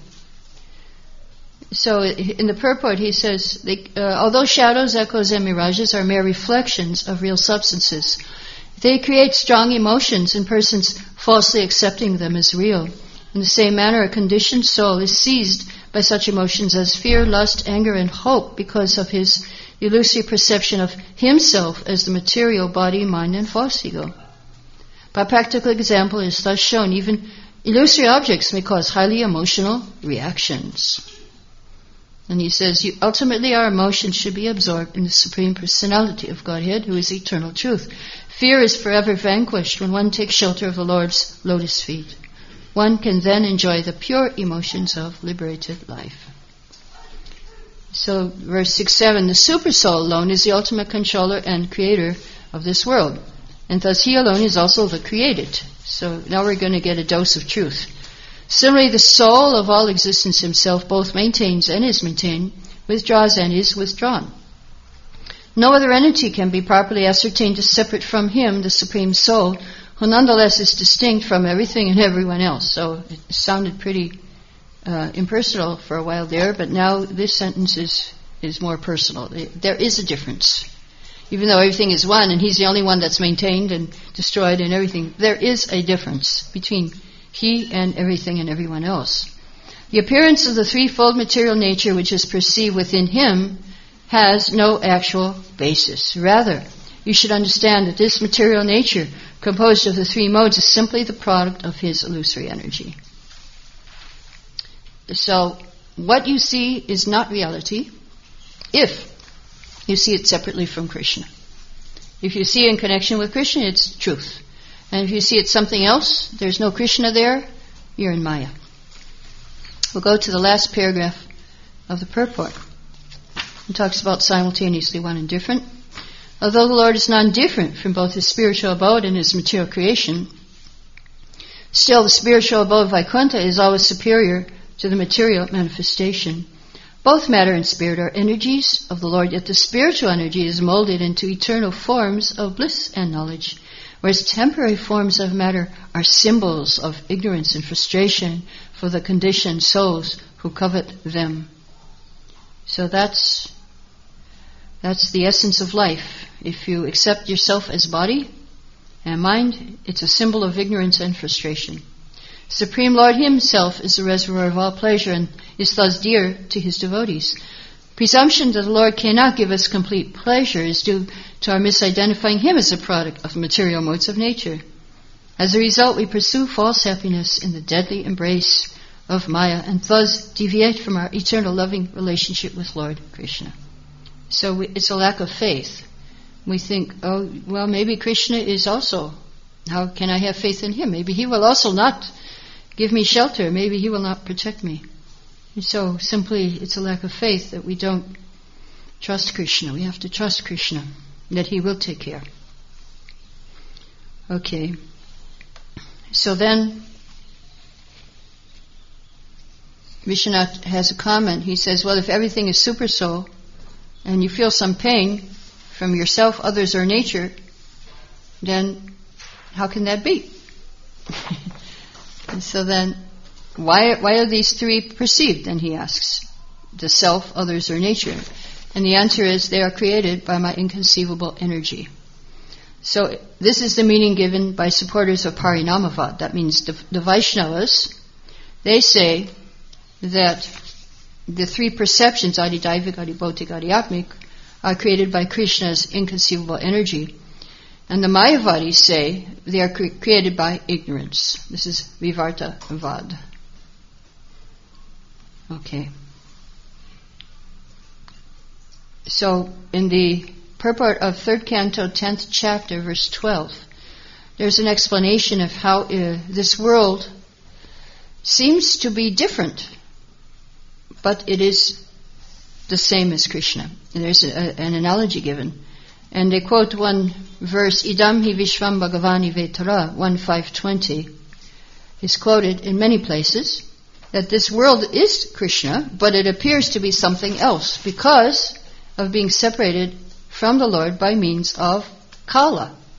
So in the purport he says, they, uh, although shadows, echoes, and mirages are mere reflections of real substances, they create strong emotions in persons falsely accepting them as real. In the same manner, a conditioned soul is seized by such emotions as fear, lust, anger, and hope because of his illusory perception of himself as the material body, mind, and false ego. By practical example, it is thus shown even illusory objects may cause highly emotional reactions. And he says, you, ultimately our emotions should be absorbed in the Supreme Personality of Godhead, who is eternal truth. Fear is forever vanquished when one takes shelter of the Lord's lotus feet. One can then enjoy the pure emotions of liberated life. So, verse six seven, the Supersoul alone is the ultimate controller and creator of this world. And thus he alone is also the created. So now we're going to get a dose of truth. Similarly, the soul of all existence himself both maintains and is maintained, withdraws and is withdrawn. No other entity can be properly ascertained as separate from him, the Supreme Soul, who nonetheless is distinct from everything and everyone else. So it sounded pretty uh, impersonal for a while there, but now this sentence is, is more personal. There is a difference. Even though everything is one and he's the only one that's maintained and destroyed and everything, there is a difference between he and everything and everyone else. The appearance of the threefold material nature which is perceived within him has no actual basis. Rather, you should understand that this material nature, composed of the three modes, is simply the product of his illusory energy. So, what you see is not reality if you see it separately from Krishna. If you see it in connection with Krishna, it's truth. And if you see it something else, there's no Krishna there, you're in Maya. We'll go to the last paragraph of the purport. It talks about simultaneously one and different. Although the Lord is non-different from both his spiritual abode and his material creation, still the spiritual abode of Vaikuntha is always superior to the material manifestation. Both matter and spirit are energies of the Lord, yet the spiritual energy is molded into eternal forms of bliss and knowledge, whereas temporary forms of matter are symbols of ignorance and frustration for the conditioned souls who covet them. So that's that's the essence of life. If you accept yourself as body and mind, it's a symbol of ignorance and frustration. Supreme Lord himself is the reservoir of all pleasure and is thus dear to his devotees. Presumption that the Lord cannot give us complete pleasure is due to our misidentifying him as a product of material modes of nature. As a result, we pursue false happiness in the deadly embrace of Maya and thus deviate from our eternal loving relationship with Lord Krishna. So we, it's a lack of faith. We think, oh, well, maybe Krishna is also, how can I have faith in him? Maybe he will also not give me shelter. Maybe he will not protect me. And so simply it's a lack of faith that we don't trust Krishna. We have to trust Krishna, that he will take care. Okay. So then Vishwanath has a comment. He says, well, if everything is super soul and you feel some pain from yourself, others, or nature, then how can that be? And so then, why why are these three perceived? Then he asks, the self, others, or nature. And the answer is, they are created by my inconceivable energy. So this is the meaning given by supporters of Parinamavad. That means the, the Vaishnavas, they say that the three perceptions, Adidaivik, Adibhautik, Adhyatmik, are created by Krishna's inconceivable energy. And the Mayavadis say they are cre- created by ignorance. This is Vivarta Vad. Okay. So in the purport of third canto, tenth chapter, verse twelve, there's an explanation of how uh, this world seems to be different, but it is the same as Krishna. And there's a, an analogy given. And they quote one verse, Idam hi Vishvam Bhagavani Vetara, one five twenty, is quoted in many places, that this world is Krishna, but it appears to be something else because of being separated from the Lord by means of Kala.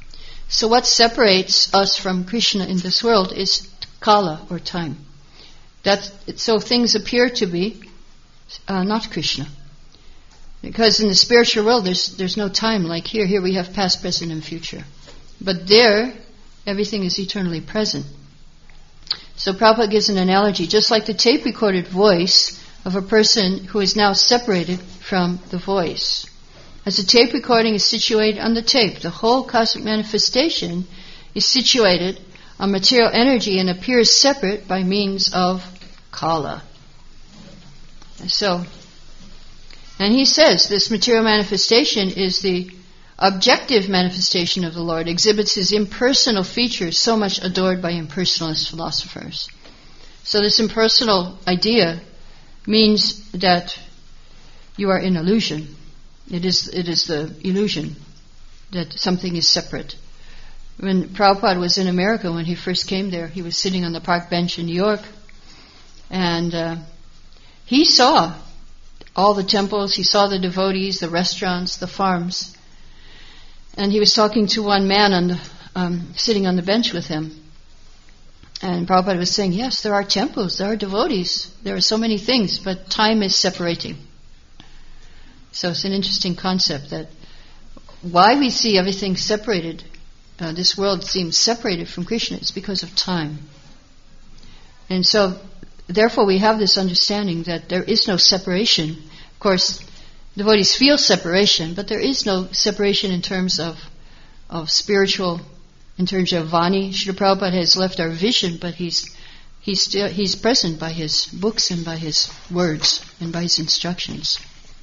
So what separates us from Krishna in this world is kala, or time. That's, so things appear to be uh, not Krishna. Because in the spiritual world there's there's no time like here. Here we have past, present, and future. But there, everything is eternally present. So Prabhupada gives an analogy, just like the tape recorded voice of a person who is now separated from the voice. As the tape recording is situated on the tape, the whole cosmic manifestation is situated on material energy and appears separate by means of kala. So, and he says this material manifestation is the objective manifestation of the Lord, exhibits his impersonal features so much adored by impersonalist philosophers. So this impersonal idea means that you are in illusion. It is it is the illusion that something is separate. When Prabhupada was in America, when he first came there, he was sitting on the park bench in New York, and uh, he saw all the temples, he saw the devotees, the restaurants, the farms, and he was talking to one man on the, um, sitting on the bench with him. And Prabhupada was saying, yes, there are temples, there are devotees, there are so many things, but time is separating. So it's an interesting concept that why we see everything separated, uh, this world seems separated from Krishna, it's because of time. And so, therefore we have this understanding that there is no separation. Of course, devotees feel separation, but there is no separation in terms of of spiritual, in terms of Vani. Srila Prabhupada has left our vision, but he's he's still he's present by his books and by his words and by his instructions.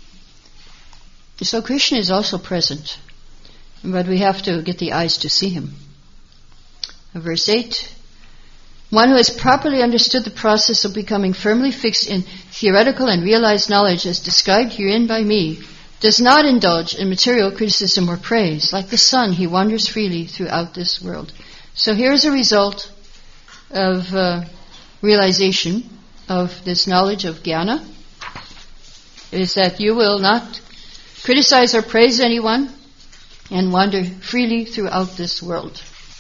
So Krishna is also present, but we have to get the eyes to see him. Verse eight. One who has properly understood the process of becoming firmly fixed in theoretical and realized knowledge as described herein by me, does not indulge in material criticism or praise. Like the sun, he wanders freely throughout this world. So here's a result of uh, realization of this knowledge of jnana, is that you will not criticize or praise anyone and wander freely throughout this world.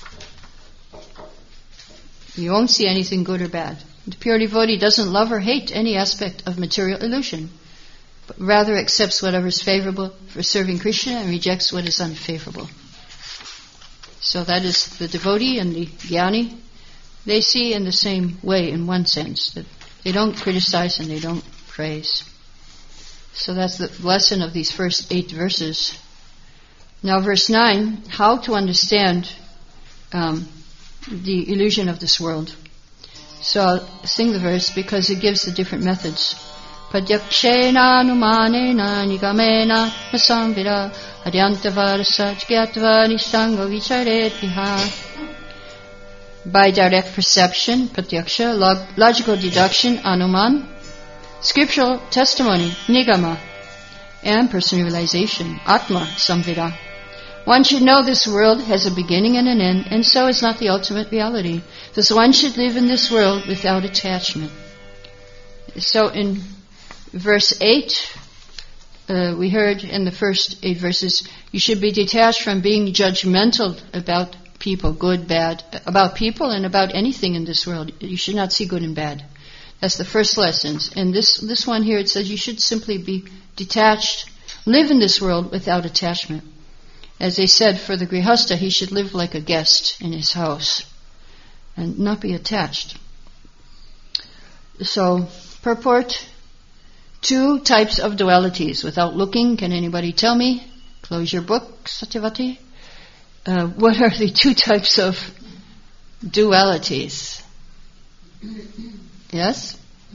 You won't see anything good or bad. The pure devotee doesn't love or hate any aspect of material illusion, but rather accepts whatever is favorable for serving Krishna and rejects what is unfavorable. So that is the devotee and the jnani. They see in the same way, in one sense, that they don't criticize and they don't praise. So that's the lesson of these first eight verses. Now verse nine, how to understand um, the illusion of this world. So I'll sing the verse because it gives the different methods. Padyakshena numanena nigamena masamvira adyantavarasa jgyatva nistanga vicharet viha. By direct perception, pratyaksha, log- logical deduction, anuman, scriptural testimony, nigama, and personal realization, atma samvira. One should know this world has a beginning and an end, and so is not the ultimate reality. Thus one should live in this world without attachment. So in verse eight, uh, we heard in the first eight verses, you should be detached from being judgmental about people, good, bad, about people and about anything in this world. You should not see good and bad. That's the first lesson. And this, this one here, it says you should simply be detached, live in this world without attachment. As they said, for the grihasta, he should live like a guest in his house and not be attached. So, purport, two types of dualities. Without looking, can anybody tell me? Close your book, Satyavati. Uh, what are the two types of dualities? Yes?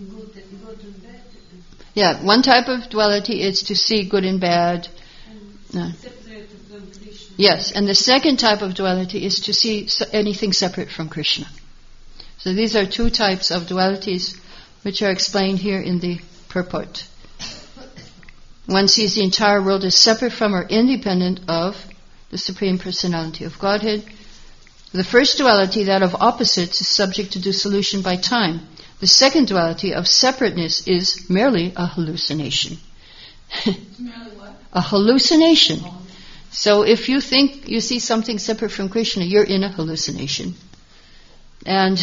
Yeah, one type of duality is to see good and bad. Uh, yes, and the second type of duality is to see anything separate from Krishna. So these are two types of dualities which are explained here in the purport. One sees the entire world as separate from or independent of the Supreme Personality of Godhead. The first duality, that of opposites, is subject to dissolution by time. The second duality of separateness is merely a hallucination. A hallucination. So if you think you see something separate from Krishna, you're in a hallucination. And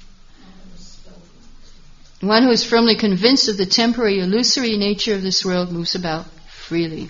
one who is firmly convinced of the temporary, illusory nature of this world moves about freely.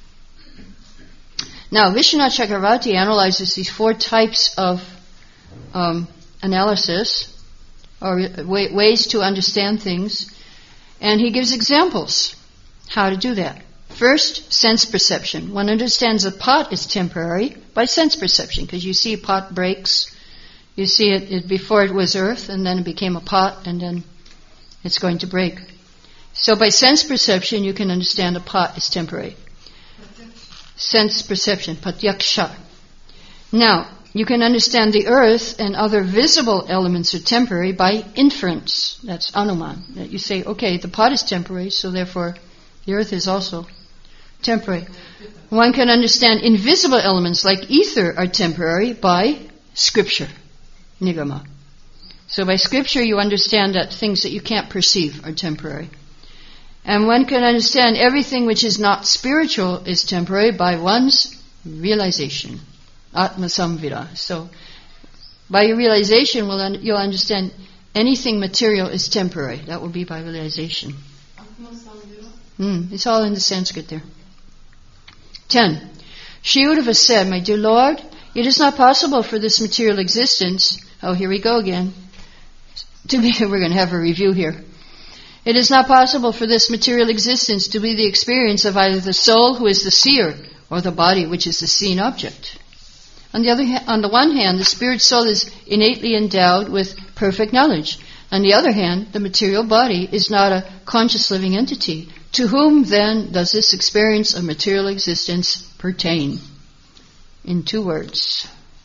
Now, Vishwanath Chakravarti analyzes these four types of um, analysis, or way, ways to understand things, and he gives examples how to do that. First, sense perception. One understands a pot is temporary by sense perception, because you see a pot breaks, you see it, it before it was earth, and then it became a pot, and then it's going to break. So by sense perception, you can understand a pot is temporary. Sense perception, patyaksha. Now, you can understand the earth and other visible elements are temporary by inference. That's anuman. That you say, okay, the pot is temporary, so therefore the earth is also temporary. One can understand invisible elements like ether are temporary by scripture, nigama. So by scripture you understand that things that you can't perceive are temporary. And one can understand everything which is not spiritual is temporary by one's realization, atma samvira. So by your realization you'll understand anything material is temporary. That will be by realization. Mm, it's all in the Sanskrit there. Ten. Shriyudeva said, my dear Lord, it is not possible for this material existence, oh here we go again, to be, we're going to have a review here. It is not possible for this material existence to be the experience of either the soul who is the seer or the body which is the seen object. On the other ha- on the one hand, the spirit soul is innately endowed with perfect knowledge. On the other hand, the material body is not a conscious living entity. To whom then does this experience of material existence pertain? In two words.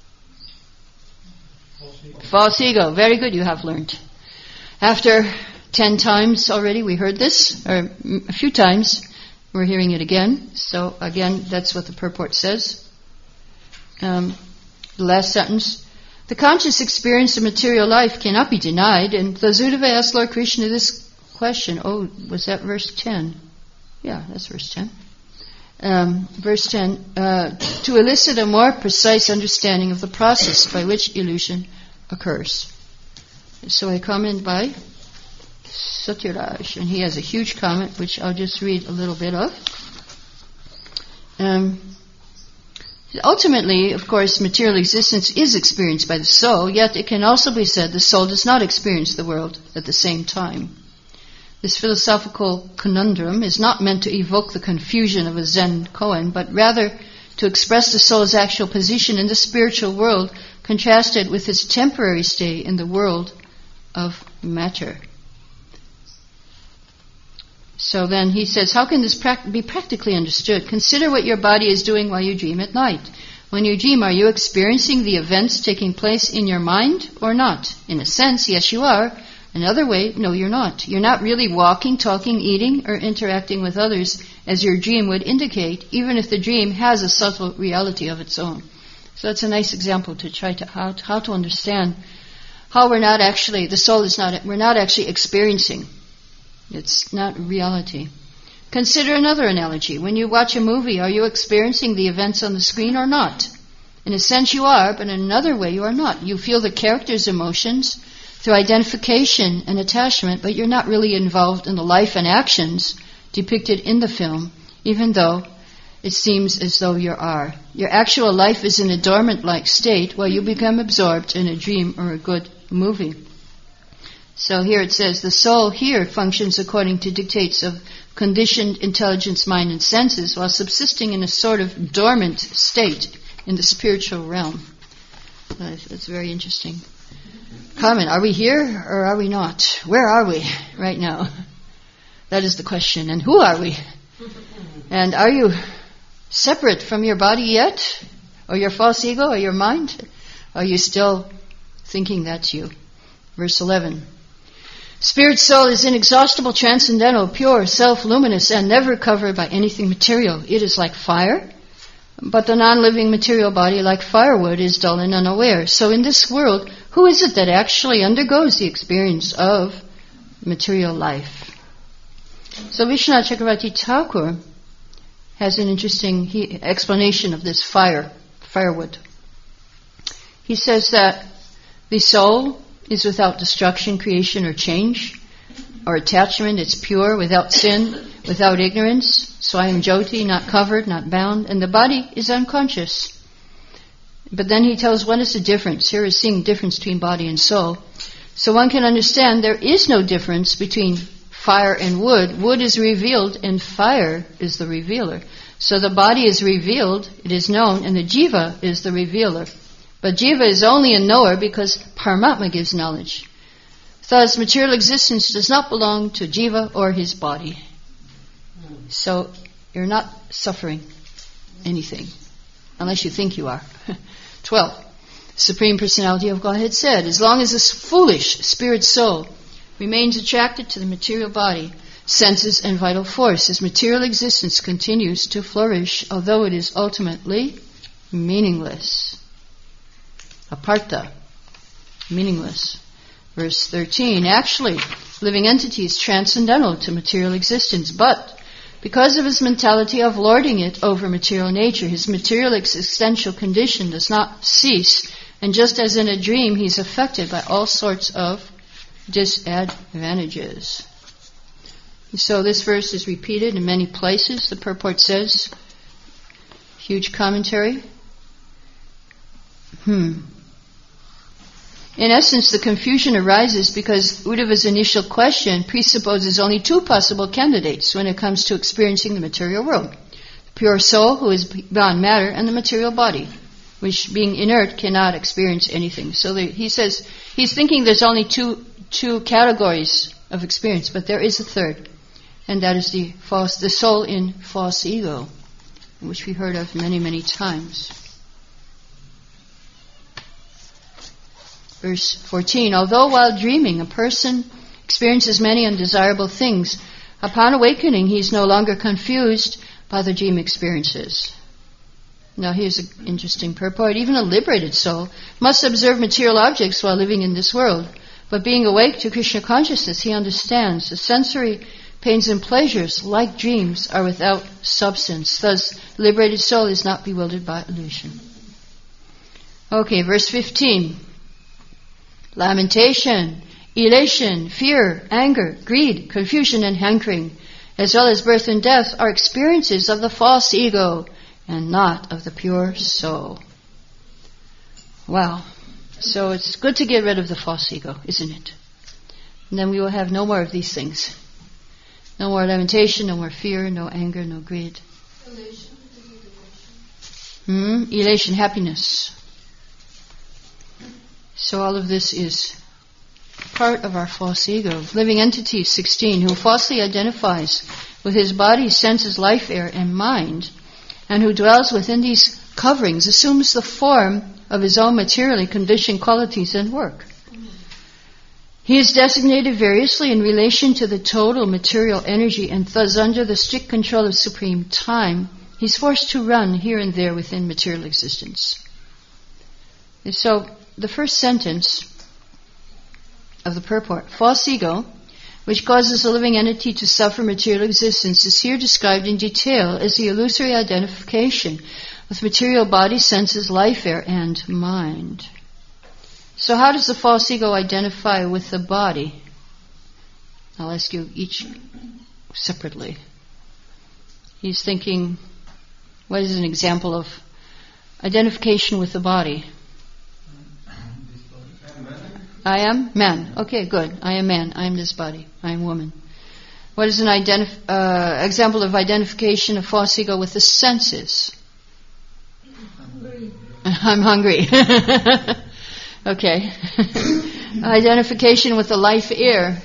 False ego. False ego. Very good, you have learned. After ten times already we heard this, or a few times we're hearing it again. So again, that's what the purport says. Um, the last sentence. The conscious experience of material life cannot be denied. And Vasudeva asked Lord Krishna this question. Oh, was that verse ten? Yeah, that's verse ten. Um, verse ten. Uh, to elicit a more precise understanding of the process by which illusion occurs. So I comment by Satyaraj, and he has a huge comment which I'll just read a little bit of. Um, ultimately, of course, material existence is experienced by the soul, yet it can also be said the soul does not experience the world at the same time. This philosophical conundrum is not meant to evoke the confusion of a Zen koan, but rather to express the soul's actual position in the spiritual world, contrasted with its temporary stay in the world of matter. So then he says, how can this pra- be practically understood? Consider what your body is doing while you dream at night. When you dream, are you experiencing the events taking place in your mind or not? In a sense, yes you are. Another way, no you're not. You're not really walking, talking, eating, or interacting with others as your dream would indicate, even if the dream has a subtle reality of its own. So that's a nice example to try to how, how to understand how we're not actually, the soul is not, we're not actually experiencing. It's not reality. Consider another analogy. When you watch a movie, are you experiencing the events on the screen or not? In a sense you are, but in another way you are not. You feel the character's emotions through identification and attachment, but you're not really involved in the life and actions depicted in the film, even though it seems as though you are. Your actual life is in a dormant-like state while you become absorbed in a dream or a good movie. So here it says, the soul here functions according to dictates of conditioned intelligence, mind, and senses, while subsisting in a sort of dormant state in the spiritual realm. Uh, that's very interesting. Comment, are we here or are we not? Where are we right now? That is the question. And who are we? And are you separate from your body yet? Or your false ego or your mind? Are you still thinking that's you? Verse eleven. Spirit soul is inexhaustible, transcendental, pure, self-luminous, and never covered by anything material. It is like fire, but the non-living material body, like firewood, is dull and unaware. So in this world, who is it that actually undergoes the experience of material life? So Vishwanath Chakravarti Thakur has an interesting he, explanation of this fire, firewood. He says that the soul is without destruction, creation, or change, or attachment. It's pure, without sin, without ignorance. Swayam Jyoti, not covered, not bound. And the body is unconscious. But then he tells what is the difference. Here is seeing the difference between body and soul. So one can understand there is no difference between fire and wood. Wood is revealed and fire is the revealer. So the body is revealed, it is known, and the jiva is the revealer. But jiva is only a knower because Paramatma gives knowledge. Thus, material existence does not belong to jiva or his body. So you're not suffering anything, unless you think you are. twelve. Supreme Personality of Godhead said, as long as this foolish spirit soul remains attracted to the material body, senses, and vital force, his material existence continues to flourish, although it is ultimately meaningless. Aparta, meaningless. Verse thirteen, actually, living entity is transcendental to material existence, but because of his mentality of lording it over material nature, his material existential condition does not cease, and just as in a dream, he's affected by all sorts of disadvantages. So this verse is repeated in many places. The purport says, huge commentary. Hmm. In essence, the confusion arises because Uddhava's initial question presupposes only two possible candidates when it comes to experiencing the material world. The pure soul, who is beyond matter, and the material body, which being inert cannot experience anything. So the, he says, he's thinking there's only two two categories of experience, but there is a third, and that is the false, the soul in false ego, which we heard of many, many times. Verse fourteen, although while dreaming a person experiences many undesirable things, upon awakening he is no longer confused by the dream experiences. Now here's an interesting purport. Even a liberated soul must observe material objects while living in this world, but being awake to Krishna consciousness, he understands the sensory pains and pleasures, like dreams, are without substance. Thus, liberated soul is not bewildered by illusion. Okay, verse fifteen. Lamentation, elation, fear, anger, greed, confusion, and hankering, as well as birth and death, are experiences of the false ego and not of the pure soul. Wow. So it's good to get rid of the false ego, isn't it? And then we will have no more of these things. No more lamentation, no more fear, no anger, no greed. Elation. Hmm? Elation, happiness. So all of this is part of our false ego. Living entity sixteen, who falsely identifies with his body, senses, life, air, and mind, and who dwells within these coverings, assumes the form of his own materially conditioned qualities and work. He is designated variously in relation to the total material energy, and thus under the strict control of supreme time, he's forced to run here and there within material existence. And so, the first sentence of the purport, false ego, which causes a living entity to suffer material existence, is here described in detail as the illusory identification with material body, senses, life, air, and mind. So how does the false ego identify with the body? I'll ask you each separately. He's thinking, what is an example of identification with the body? I am man. Okay, good. I am man. I am this body. I am woman. What is an identif- uh, example of identification of false ego with the senses? I'm hungry. Okay. Identification with the life air.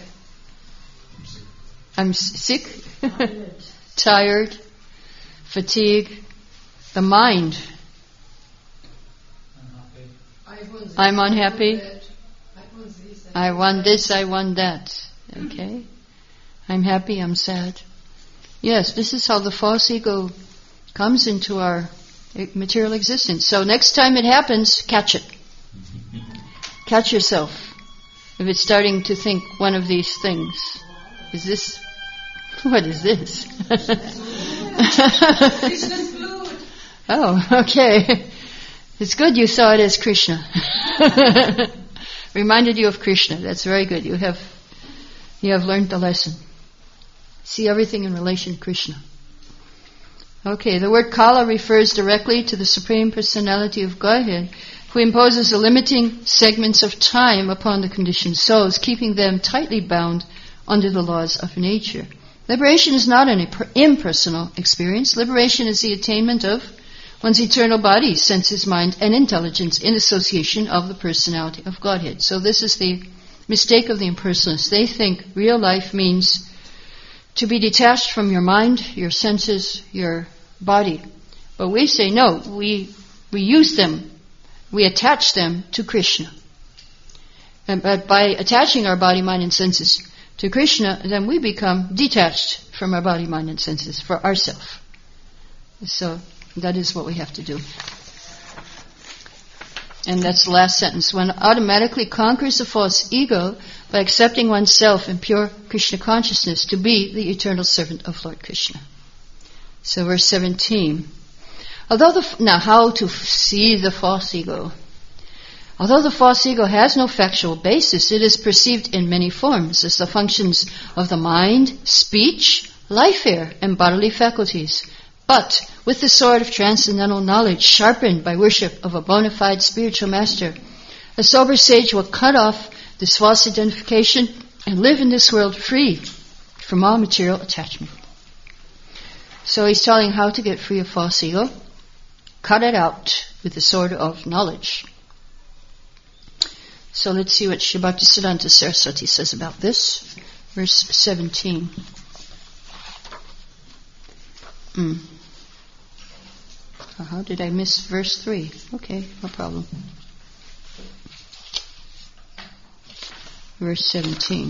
I'm sick. Tired. Tired. Fatigue. The mind. I'm unhappy. I want this, I want that. Okay? I'm happy, I'm sad. Yes, this is how the false ego comes into our material existence. So next time it happens, catch it. Catch yourself. If it's starting to think one of these things. Is this... What is this? Krishna's flute. Oh, okay. It's good you saw it as Krishna. Reminded you of Krishna. That's very good. You have you have learned the lesson. See everything in relation to Krishna. Okay, the word Kala refers directly to the Supreme Personality of Godhead, who imposes the limiting segments of time upon the conditioned souls, keeping them tightly bound under the laws of nature. Liberation is not an impersonal experience. Liberation is the attainment of one's eternal body, senses, mind, and intelligence in association of the personality of Godhead. So this is the mistake of the impersonalists. They think real life means to be detached from your mind, your senses, your body. But we say no, we we use them, we attach them to Krishna. And but by attaching our body, mind, and senses to Krishna, then we become detached from our body, mind, and senses for ourselves. So that is what we have to do. And that's the last sentence. One automatically conquers the false ego by accepting oneself in pure Krishna consciousness to be the eternal servant of Lord Krishna. So verse seventeen. Although the, now how to see the false ego? Although the false ego has no factual basis, it is perceived in many forms as the functions of the mind, speech, life air, and bodily faculties. But with the sword of transcendental knowledge sharpened by worship of a bona fide spiritual master, a sober sage will cut off this false identification and live in this world free from all material attachment. So he's telling how to get free of false ego. Cut it out with the sword of knowledge. So let's see what Sri Bhaktisiddhanta Saraswati says about this. Verse seventeen. Mm. Uh-huh. Did I miss verse three? Okay, no problem. Verse seventeen.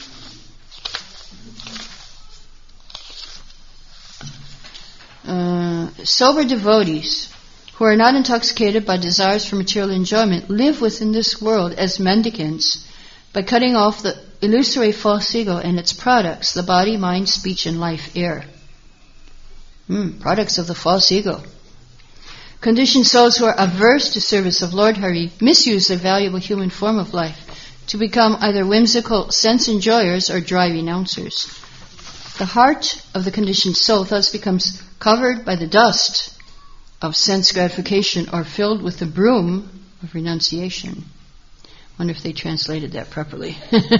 Uh, sober devotees who are not intoxicated by desires for material enjoyment live within this world as mendicants by cutting off the illusory false ego and its products, the body, mind, speech, and life air. Mm, products of the false ego. Conditioned souls who are averse to service of Lord Hari misuse their valuable human form of life to become either whimsical sense enjoyers or dry renouncers. The heart of the conditioned soul thus becomes covered by the dust of sense gratification or filled with the broom of renunciation. Wonder if they translated that properly.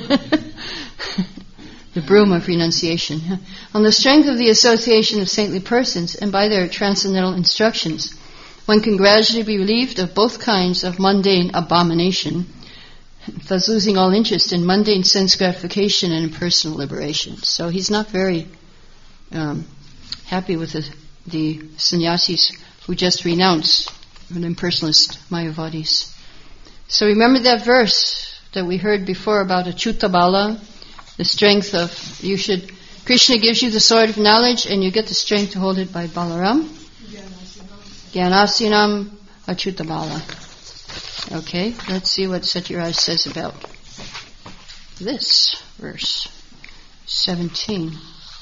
The broom of renunciation. On the strength of the association of saintly persons and by their transcendental instructions, one can gradually be relieved of both kinds of mundane abomination, thus losing all interest in mundane sense gratification and impersonal liberation. So he's not very um, happy with the, the sannyasis who just renounce the impersonalist Mayavadis. So remember that verse that we heard before about Achyuta Bala, the strength of, you should, Krishna gives you the sword of knowledge and you get the strength to hold it by Balaram. Gyanasinam Achyuta Bala. Okay, let's see what Satyaraj says about this verse seventeen.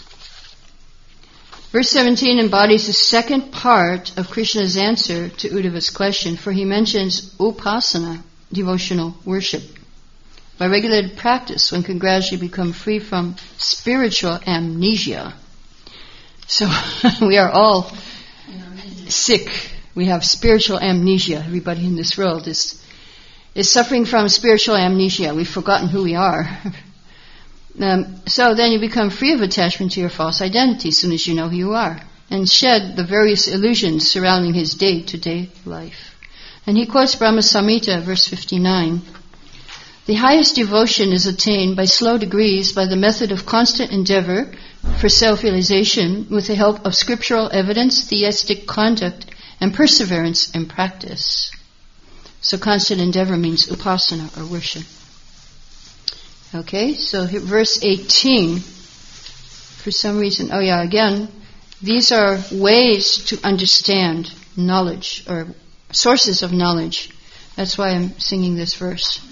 Verse seventeen embodies the second part of Krishna's answer to Uddhava's question, for he mentions upasana, devotional worship. By regulated practice, one can gradually become free from spiritual amnesia. So we are all sick. We have spiritual amnesia. Everybody in this world is is suffering from spiritual amnesia. We've forgotten who we are. Um, so then you become free of attachment to your false identity as soon as you know who you are, and shed the various illusions surrounding his day-to-day life. And he quotes Brahma Samhita, verse fifty-nine. The highest devotion is attained by slow degrees by the method of constant endeavor for self-realization with the help of scriptural evidence, theistic conduct, and perseverance in practice. So constant endeavor means upasana, or worship. Okay, so here, verse eighteen, for some reason, oh yeah, again, these are ways to understand knowledge, or sources of knowledge. That's why I'm singing this verse.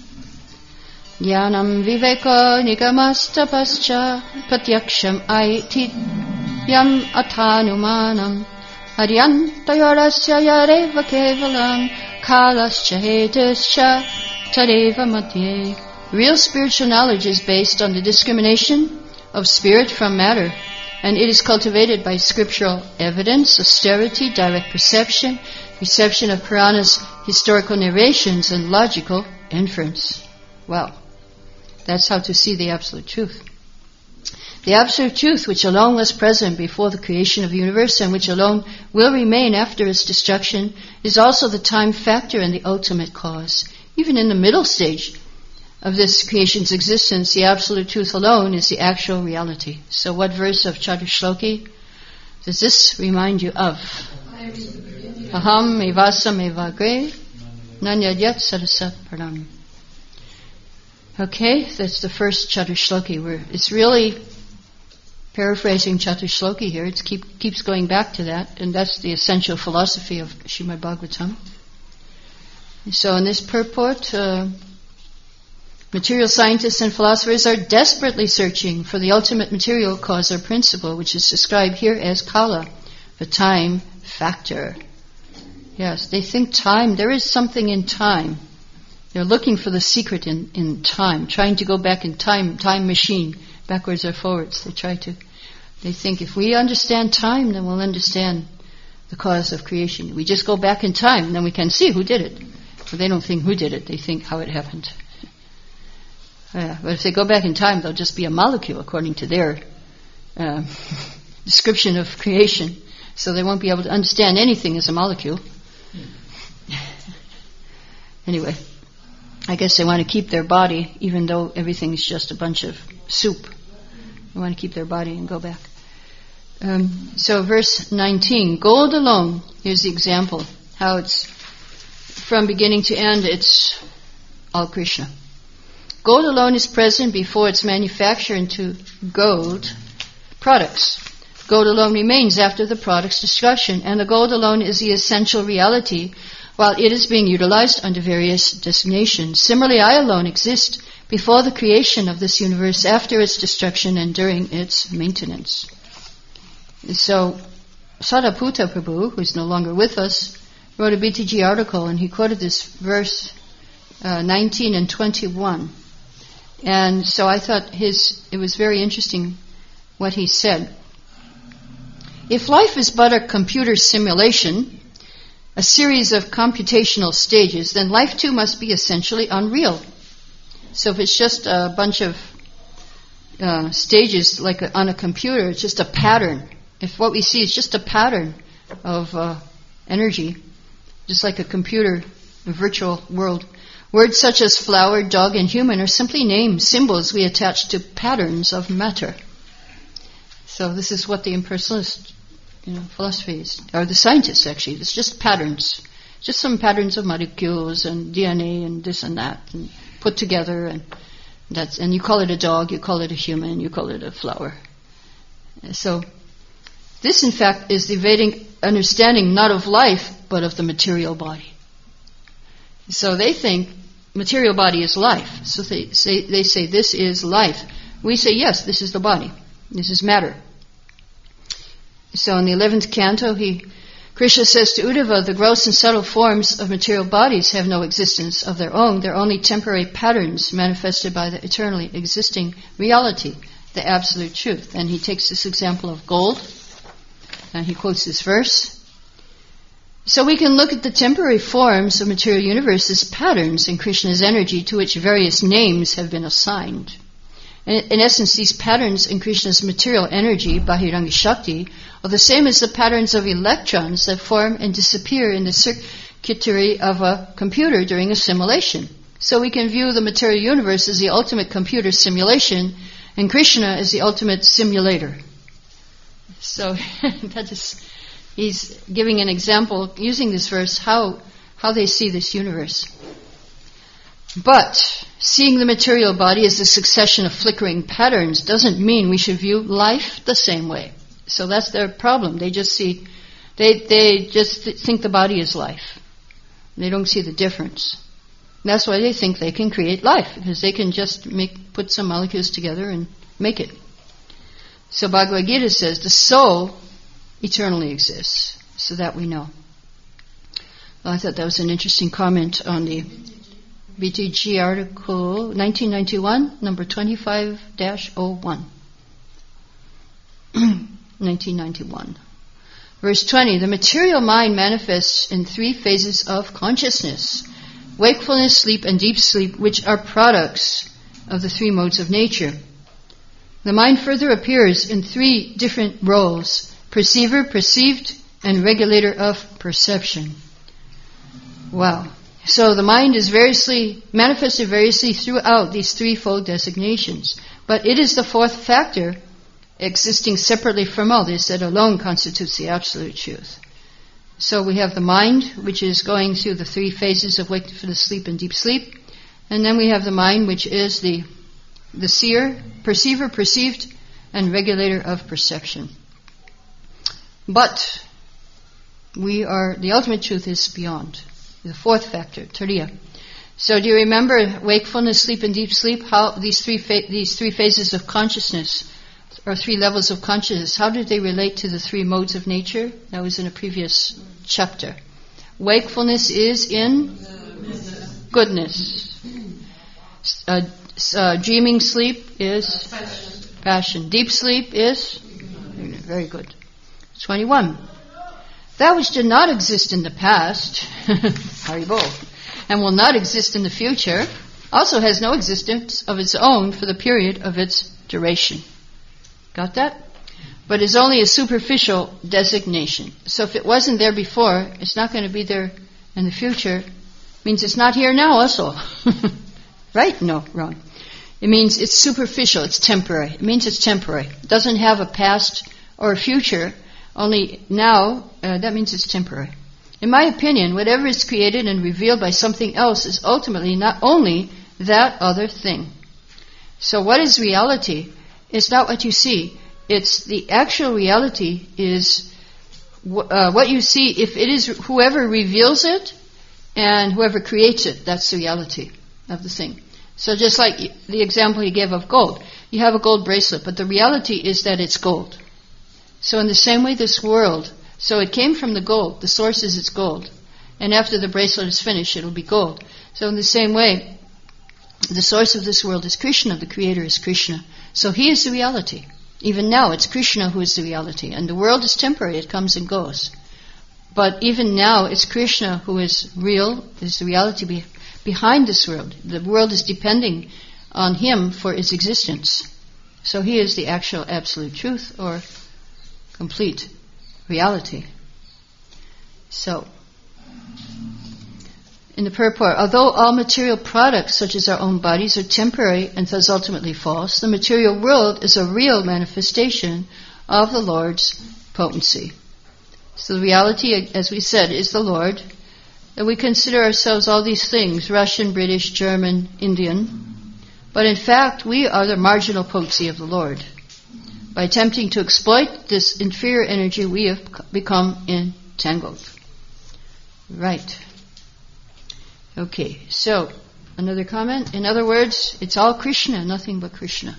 Jnanam viveka nigamastapascha patyaksham aiti yam atanumanam aryantayorasya yareva kevalam kalascha hetuscha tadeva madhye. Real spiritual knowledge is based on the discrimination of spirit from matter, and it is cultivated by scriptural evidence, austerity, direct perception, reception of Purana's historical narrations, and logical inference. Well, that's how to see the absolute truth. The absolute truth, which alone was present before the creation of the universe and which alone will remain after its destruction, is also the time factor and the ultimate cause. Even in the middle stage of this creation's existence, the absolute truth alone is the actual reality. So what verse of Chaturshloki does this remind you of? Aham evasam evagre nanyadyat sadasat param. Okay, that's the first Chaturshloki, where it's really paraphrasing Chaturshloki here. It keep, keeps going back to that, and that's the essential philosophy of Srimad Bhagavatam. So in this purport, uh, material scientists and philosophers are desperately searching for the ultimate material cause or principle, which is described here as Kala, the time factor. Yes, they think time, there is something in time. They're looking for the secret in, in time, trying to go back in time, time machine, backwards or forwards. They try to, they think if we understand time, then we'll understand the cause of creation. We just go back in time, then we can see who did it. But they don't think who did it, they think how it happened. Yeah, but if they go back in time, they'll just be a molecule according to their uh, description of creation. So they won't be able to understand anything as a molecule. Anyway, I guess they want to keep their body, even though everything is just a bunch of soup. They want to keep their body and go back. Um, so verse nineteen, gold alone, here's the example, how it's from beginning to end, it's all Krishna. Gold alone is present before its manufacture into gold products. Gold alone remains after the product's destruction, and the gold alone is the essential reality while it is being utilized under various designations. Similarly, I alone exist before the creation of this universe, after its destruction, and during its maintenance. So, Sariputta Prabhu, who is no longer with us, wrote a B T G article, and he quoted this verse uh, nineteen and twenty-one. And so I thought his it was very interesting what he said. If life is but a computer simulation, a series of computational stages, then life too must be essentially unreal. So if it's just a bunch of uh, stages like a, on a computer, it's just a pattern. If what we see is just a pattern of uh, energy, just like a computer, a virtual world, words such as flower, dog, and human are simply names, symbols we attach to patterns of matter. So this is what the impersonalist, you know, philosophy is, or the scientists actually. It's just patterns, just some patterns of molecules and D N A and this and that, and put together, and that's. And you call it a dog, you call it a human, you call it a flower. So this, in fact, is the Vedic understanding not of life but of the material body. So they think material body is life. So they say, they say this is life. We say yes, this is the body. This is matter. So in the eleventh canto, he, Krishna says to Uddhava, the gross and subtle forms of material bodies have no existence of their own. They're only temporary patterns manifested by the eternally existing reality, the absolute truth. And he takes this example of gold, and he quotes this verse. So we can look at the temporary forms of material universe as patterns in Krishna's energy to which various names have been assigned. In, in essence, these patterns in Krishna's material energy, Bahiranga Shakti, are the same as the patterns of electrons that form and disappear in the circuitry of a computer during a simulation. So we can view the material universe as the ultimate computer simulation, and Krishna as the ultimate simulator. So that is... He's giving an example, using this verse, how how they see this universe. But seeing the material body as a succession of flickering patterns doesn't mean we should view life the same way. So that's their problem. They just see, they they just th- think the body is life. They don't see the difference. And that's why they think they can create life, because they can just make put some molecules together and make it. So Bhagavad Gita says the soul eternally exists. So that we know. Well, I thought that was an interesting comment on the B T G article nineteen ninety-one, number twenty-five dash oh one. nineteen ninety-one. Verse twenty, the material mind manifests in three phases of consciousness: wakefulness, sleep, and deep sleep, which are products of the three modes of nature. The mind further appears in three different roles: perceiver, perceived, and regulator of perception. Wow. So the mind is variously manifested variously throughout these threefold designations. But it is the fourth factor, existing separately from all this, that alone constitutes the absolute truth. So we have the mind, which is going through the three phases of wakefulness, sleep, and deep sleep. And then we have the mind, which is the the seer, perceiver, perceived, and regulator of perception. But we are, the ultimate truth is beyond. The fourth factor, turiya. So do you remember wakefulness, sleep, and deep sleep? How these three fa- these three phases of consciousness, or three levels of consciousness, how did they relate to the three modes of nature? That was in a previous chapter. Wakefulness is in goodness. Uh, uh, dreaming sleep is passion. Deep sleep is very good. twenty-one. That which did not exist in the past, Haribol, and will not exist in the future, also has no existence of its own for the period of its duration. Got that? But is only a superficial designation. So if it wasn't there before, it's not going to be there in the future. Means it's not here now also. Right? No, wrong. It means it's superficial, it's temporary. It means it's temporary. It doesn't have a past or a future. Only now, uh, that means it's temporary. In my opinion, whatever is created and revealed by something else is ultimately not only that other thing. So what is reality? It's not what you see. It's the actual reality is w- uh, what you see. If it is whoever reveals it and whoever creates it, that's the reality of the thing. So just like the example he gave of gold. You have a gold bracelet, but the reality is that it's gold. So in the same way, this world, so it came from the gold. The source is its gold. And after the bracelet is finished, it'll be gold. So in the same way, the source of this world is Krishna. The creator is Krishna. So he is the reality. Even now, it's Krishna who is the reality. And the world is temporary. It comes and goes. But even now, it's Krishna who is real, is the reality be- behind this world. The world is depending on him for its existence. So he is the actual absolute truth, or complete reality. So, in the purport, although all material products, such as our own bodies, are temporary and thus ultimately false, the material world is a real manifestation of the Lord's potency. So the reality, as we said, is the Lord. And we consider ourselves all these things, Russian, British, German, Indian. But in fact, we are the marginal potency of the Lord. By attempting to exploit this inferior energy, we have become entangled. Right. Okay, so, another comment. In other words, it's all Krishna, nothing but Krishna.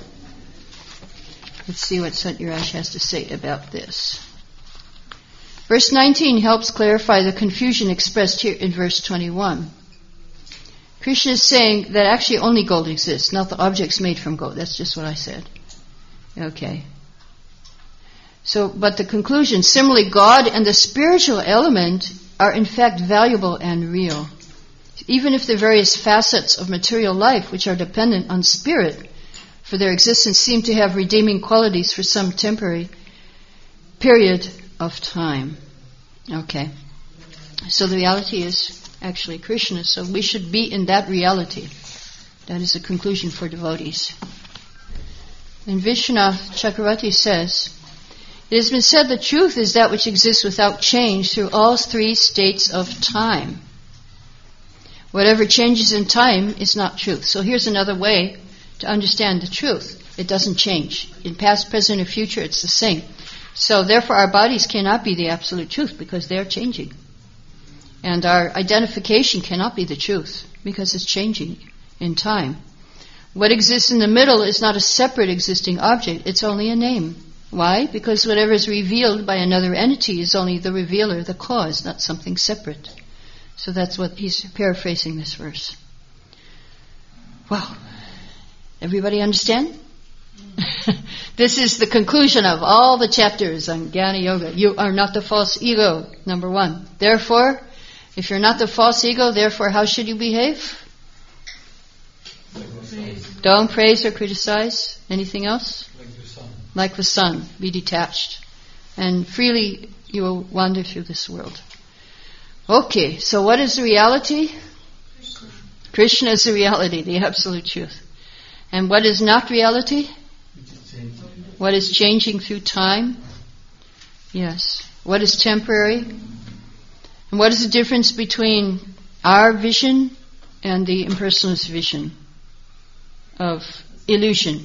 Let's see what Satyaraj has to say about this. Verse nineteen helps clarify the confusion expressed here in verse twenty-one. Krishna is saying that actually only gold exists, not the objects made from gold. That's just what I said. Okay. So, but the conclusion, similarly, God and the spiritual element are in fact valuable and real. Even if the various facets of material life, which are dependent on spirit for their existence, seem to have redeeming qualities for some temporary period of time. Okay. So the reality is actually Krishna, so we should be in that reality. That is the conclusion for devotees. And Vishwanath Chakravarti says, it has been said the truth is that which exists without change through all three states of time. Whatever changes in time is not truth. So here's another way to understand the truth. It doesn't change. In past, present, or future, it's the same. So therefore our bodies cannot be the absolute truth because they're changing. And our identification cannot be the truth because it's changing in time. What exists in the middle is not a separate existing object, it's only a name. Why? Because whatever is revealed by another entity is only the revealer, the cause, not something separate. So that's what he's paraphrasing this verse. Well, everybody understand? This is the conclusion of all the chapters on Jnana Yoga. You are not the false ego, number one. Therefore, if you're not the false ego, therefore how should you behave? Praise. Don't praise or criticize. Anything else? Like the sun. Like the sun, be detached. And freely you will wander through this world. Okay, so what is the reality? Krishna. Krishna is the reality, the absolute truth. And what is not reality? What is changing through time? Yes. What is temporary? And what is the difference between our vision and the impersonalist vision of illusion?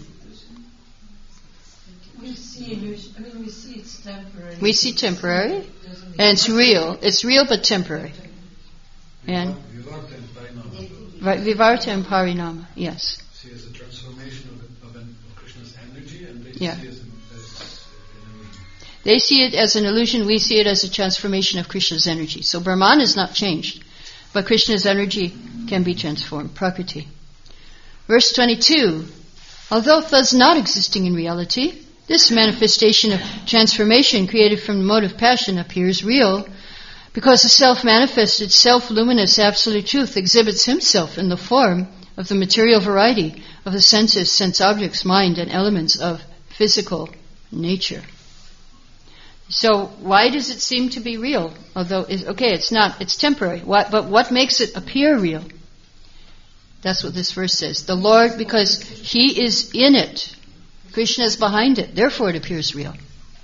We see illusion. I mean, we see it's temporary. We see temporary, and it's real. It's real but temporary. And Vivarta and Parinama. right, Vivarta and Parinama, yes. See as a transformation of, it, of, an, of Krishna's energy, and they Yeah. see as an, as an illusion. They see it as an illusion, we see it as a transformation of Krishna's energy. So Brahman is not changed, but Krishna's energy can be transformed, Prakriti. Verse twenty-two, although thus not existing in reality, this manifestation of transformation created from the mode of passion appears real, because the self-manifested, self-luminous absolute truth exhibits himself in the form of the material variety of the senses, sense objects, mind, and elements of physical nature. So why does it seem to be real? Although, it's, okay, it's not, it's temporary. What, but what makes it appear real? That's what this verse says. The Lord, because He is in it. Krishna is behind it. Therefore it appears real.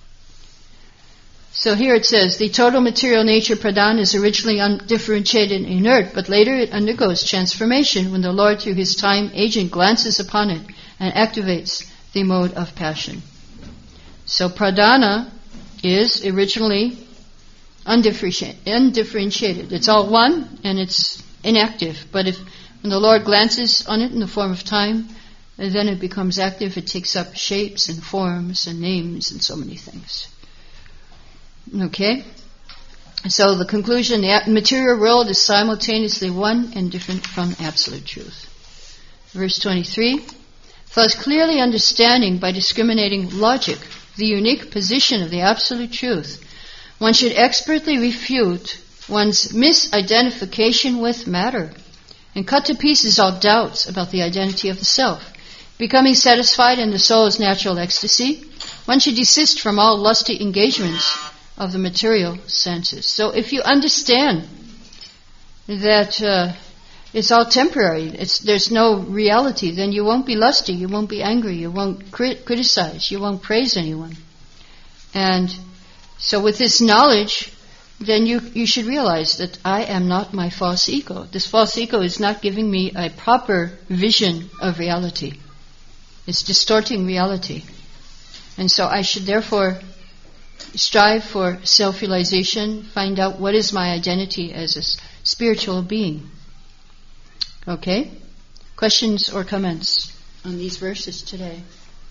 So here it says, the total material nature pradhan is originally undifferentiated and inert, but later it undergoes transformation when the Lord, through His time agent, glances upon it and activates the mode of passion. So pradhana is originally undifferentiated. undifferentiated. It's all one and it's inactive. But if when the Lord glances on it in the form of time, then it becomes active. It takes up shapes and forms and names and so many things. Okay? So the conclusion, the material world is simultaneously one and different from absolute truth. Verse twenty-three, thus clearly understanding by discriminating logic the unique position of the absolute truth, one should expertly refute one's misidentification with matter and cut to pieces all doubts about the identity of the self. Becoming satisfied in the soul's natural ecstasy, one should desist from all lusty engagements of the material senses. So if you understand that uh, it's all temporary, it's, there's no reality, then you won't be lusty, you won't be angry, you won't crit- criticize, you won't praise anyone. And so with this knowledge, then you, you should realize that I am not my false ego. This false ego is not giving me a proper vision of reality. It's distorting reality. And so I should therefore strive for self-realization, find out what is my identity as a spiritual being. Okay? Questions or comments on these verses today?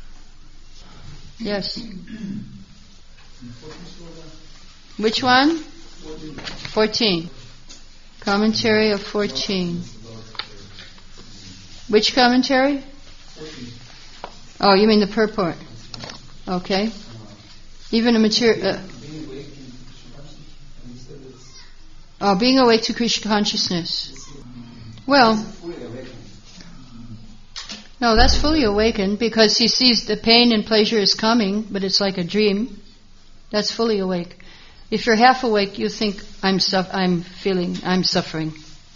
Yes. Which one? Fourteen. Commentary of fourteen. Which commentary? Oh, you mean the purport. Okay. Even a material... Uh, oh, being awake to Krishna consciousness. Well, no, that's fully awakened because he sees the pain and pleasure is coming, but it's like a dream. That's fully awake. If you're half awake, you think, I'm suff- I'm feeling, I'm suffering.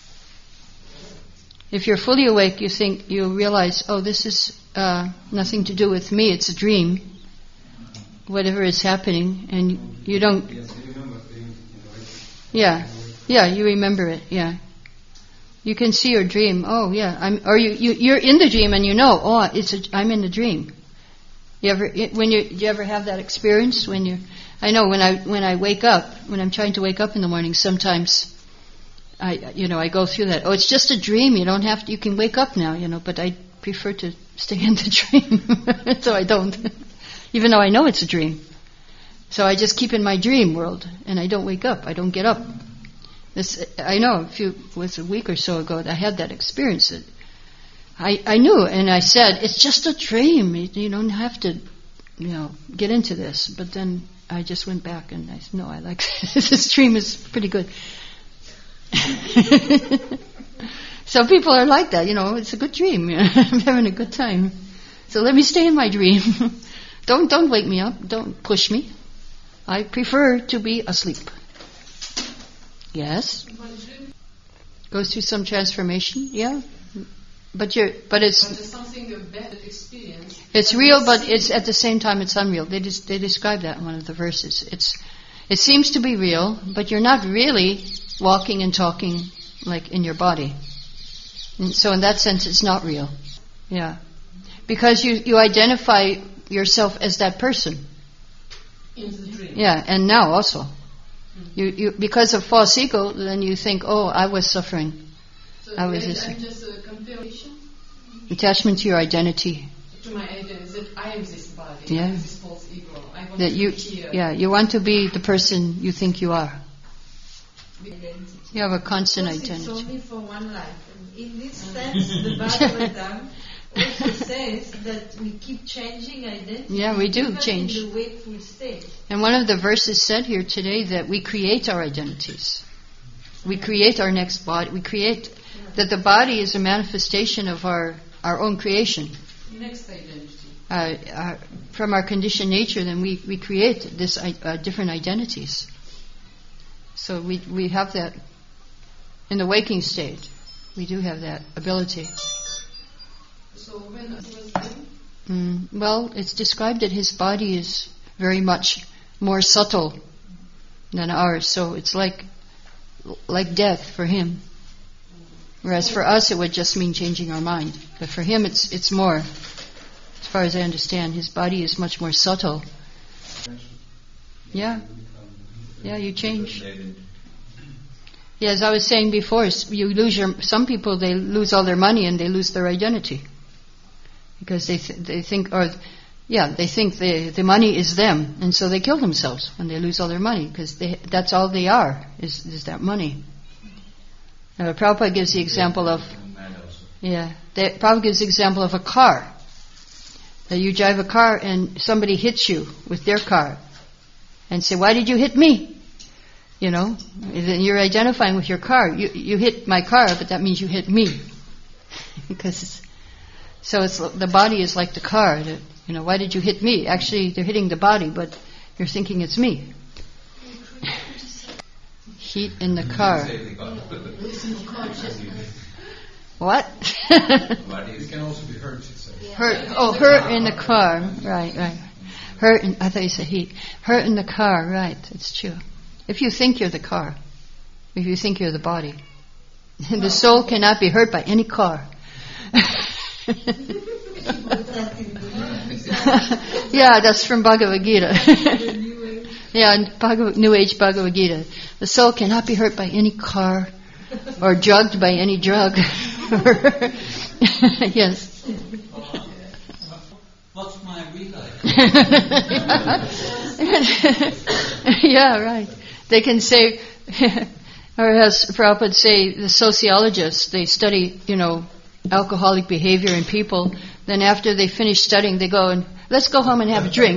If you're fully awake, you think, you realize, oh, this is uh, nothing to do with me, it's a dream. Whatever is happening, and you don't... Yeah, yeah, you remember it, yeah. You can see your dream, oh, yeah, I'm, or you, you, you're in the dream and you know, oh, it's a, I'm in the dream. You ever, when you, do you ever have that experience when you... I know when I when I wake up, when I'm trying to wake up in the morning, sometimes I you know I go through that. Oh, it's just a dream. You don't have to. You can wake up now, you know. But I prefer to stay in the dream. So I don't. Even though I know it's a dream. So I just keep in my dream world, and I don't wake up. I don't get up. This I know. A few was a week or so ago that I had that experience. That I I knew, and I said, "It's just a dream. You don't have to, you know, get into this." But then I just went back and I said, "No, I like this. This dream is pretty good." So people are like that, you know. It's a good dream. I'm having a good time. So let me stay in my dream. don't don't wake me up. Don't push me. I prefer to be asleep. Yes. Goes through some transformation. Yeah. But you're, but it's, But it's something a bad experience. it's real, but it's at the same time it's unreal. They just, they describe that in one of the verses. It's, it seems to be real, but you're not really walking and talking like in your body. And so in that sense, it's not real. Yeah, because you you identify yourself as that person. In the dream. Yeah, and now also, you you because of false ego, then you think, oh, I was suffering. So I was I'm just- just a comparison Attachment to your identity. to my identity that I am this body, Yeah. I am this false ego. I want That to you, be here. yeah, you want to be the person you think you are. You have a constant Because it's identity. only for one life. And in this sense, the Bhagavatam also says that we keep changing identity. Yeah, we do even change. in the wakeful state. And one of the verses said here today that we create our identities. We create our next body. We create that the body is a manifestation of our, our own creation. Next identity. Uh, uh, from our conditioned nature, then we, we create this uh, different identities. So we we have that in the waking state. We do have that ability. So when I was doing, Mm, well, it's described that his body is very much more subtle than ours. So it's like like death for him. Whereas for us, it would just mean changing our mind. But for him, it's it's more. As far as I understand, his body is much more subtle. Yeah. Yeah, you change. Yeah, as I was saying before, s- you lose your. Some people, they lose all their money and they lose their identity because they th- they think, or yeah, they think the the money is them, and so they kill themselves when they lose all their money because they that's all they are is is that money. Now, Prabhupada gives the example of yeah, the, Prabhupada gives the example of a car. That you drive a car and somebody hits you with their car, and say, "Why did you hit me?" You know, then you're identifying with your car. You you hit my car, but that means you hit me. Because it's, so it's the body is like the car. That, you know, why did you hit me? Actually, they're hitting the body, but you're thinking it's me. Heat in the car. What? It can also be hurt, it says. Hurt. Oh, hurt in the car. Right, right. Hurt. In, I thought you said heat. Hurt in the car. Right. It's true. If you think you're the car, if you think you're the body, the soul cannot be hurt by any car. Yeah, that's from Bhagavad Gita. Yeah, Bhagavad, New Age Bhagavad Gita. The soul cannot be hurt by any car or drugged by any drug. Yes. What's my real life? Yeah, right. They can say, or as Prabhupada say, the sociologists, they study, you know, alcoholic behavior in people. Then after they finish studying, they go and, let's go home and have a drink.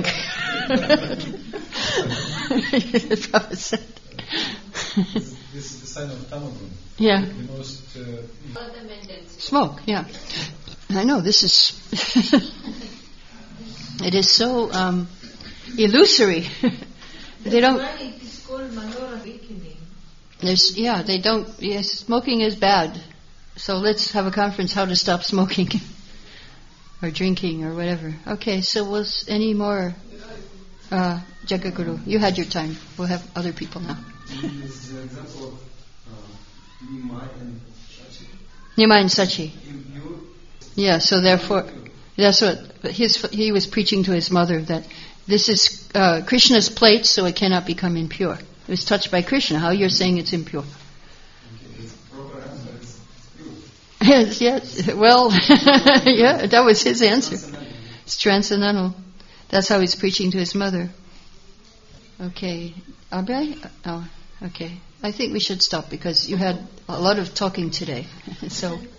Prabhupada said. This, this is the sign of Tamagun. Yeah. The most... Uh, Smoke, yeah. I know, this is... It is so um, illusory. They don't... Why it is called Manora awakening. There's, yeah, they don't... Yes, smoking is bad. So let's have a conference how to stop smoking. Or drinking or whatever. Okay, so was any more... Uh, Jagaguru, you had your time. We'll have other people now. is the example of uh, Nimai and Shachi. Nima and Sachi. You, you, Yeah, so therefore... That's what his, he was preaching to his mother, that this is uh, Krishna's plate, so it cannot become impure. It was touched by Krishna. How you're saying it's impure? okay, it's proper answer, it's, it's Yes, yes. Well, yeah, that was his answer. It's transcendental. That's how he's preaching to his mother. Okay. Abhay? Oh, okay. I think we should stop because you had a lot of talking today. So.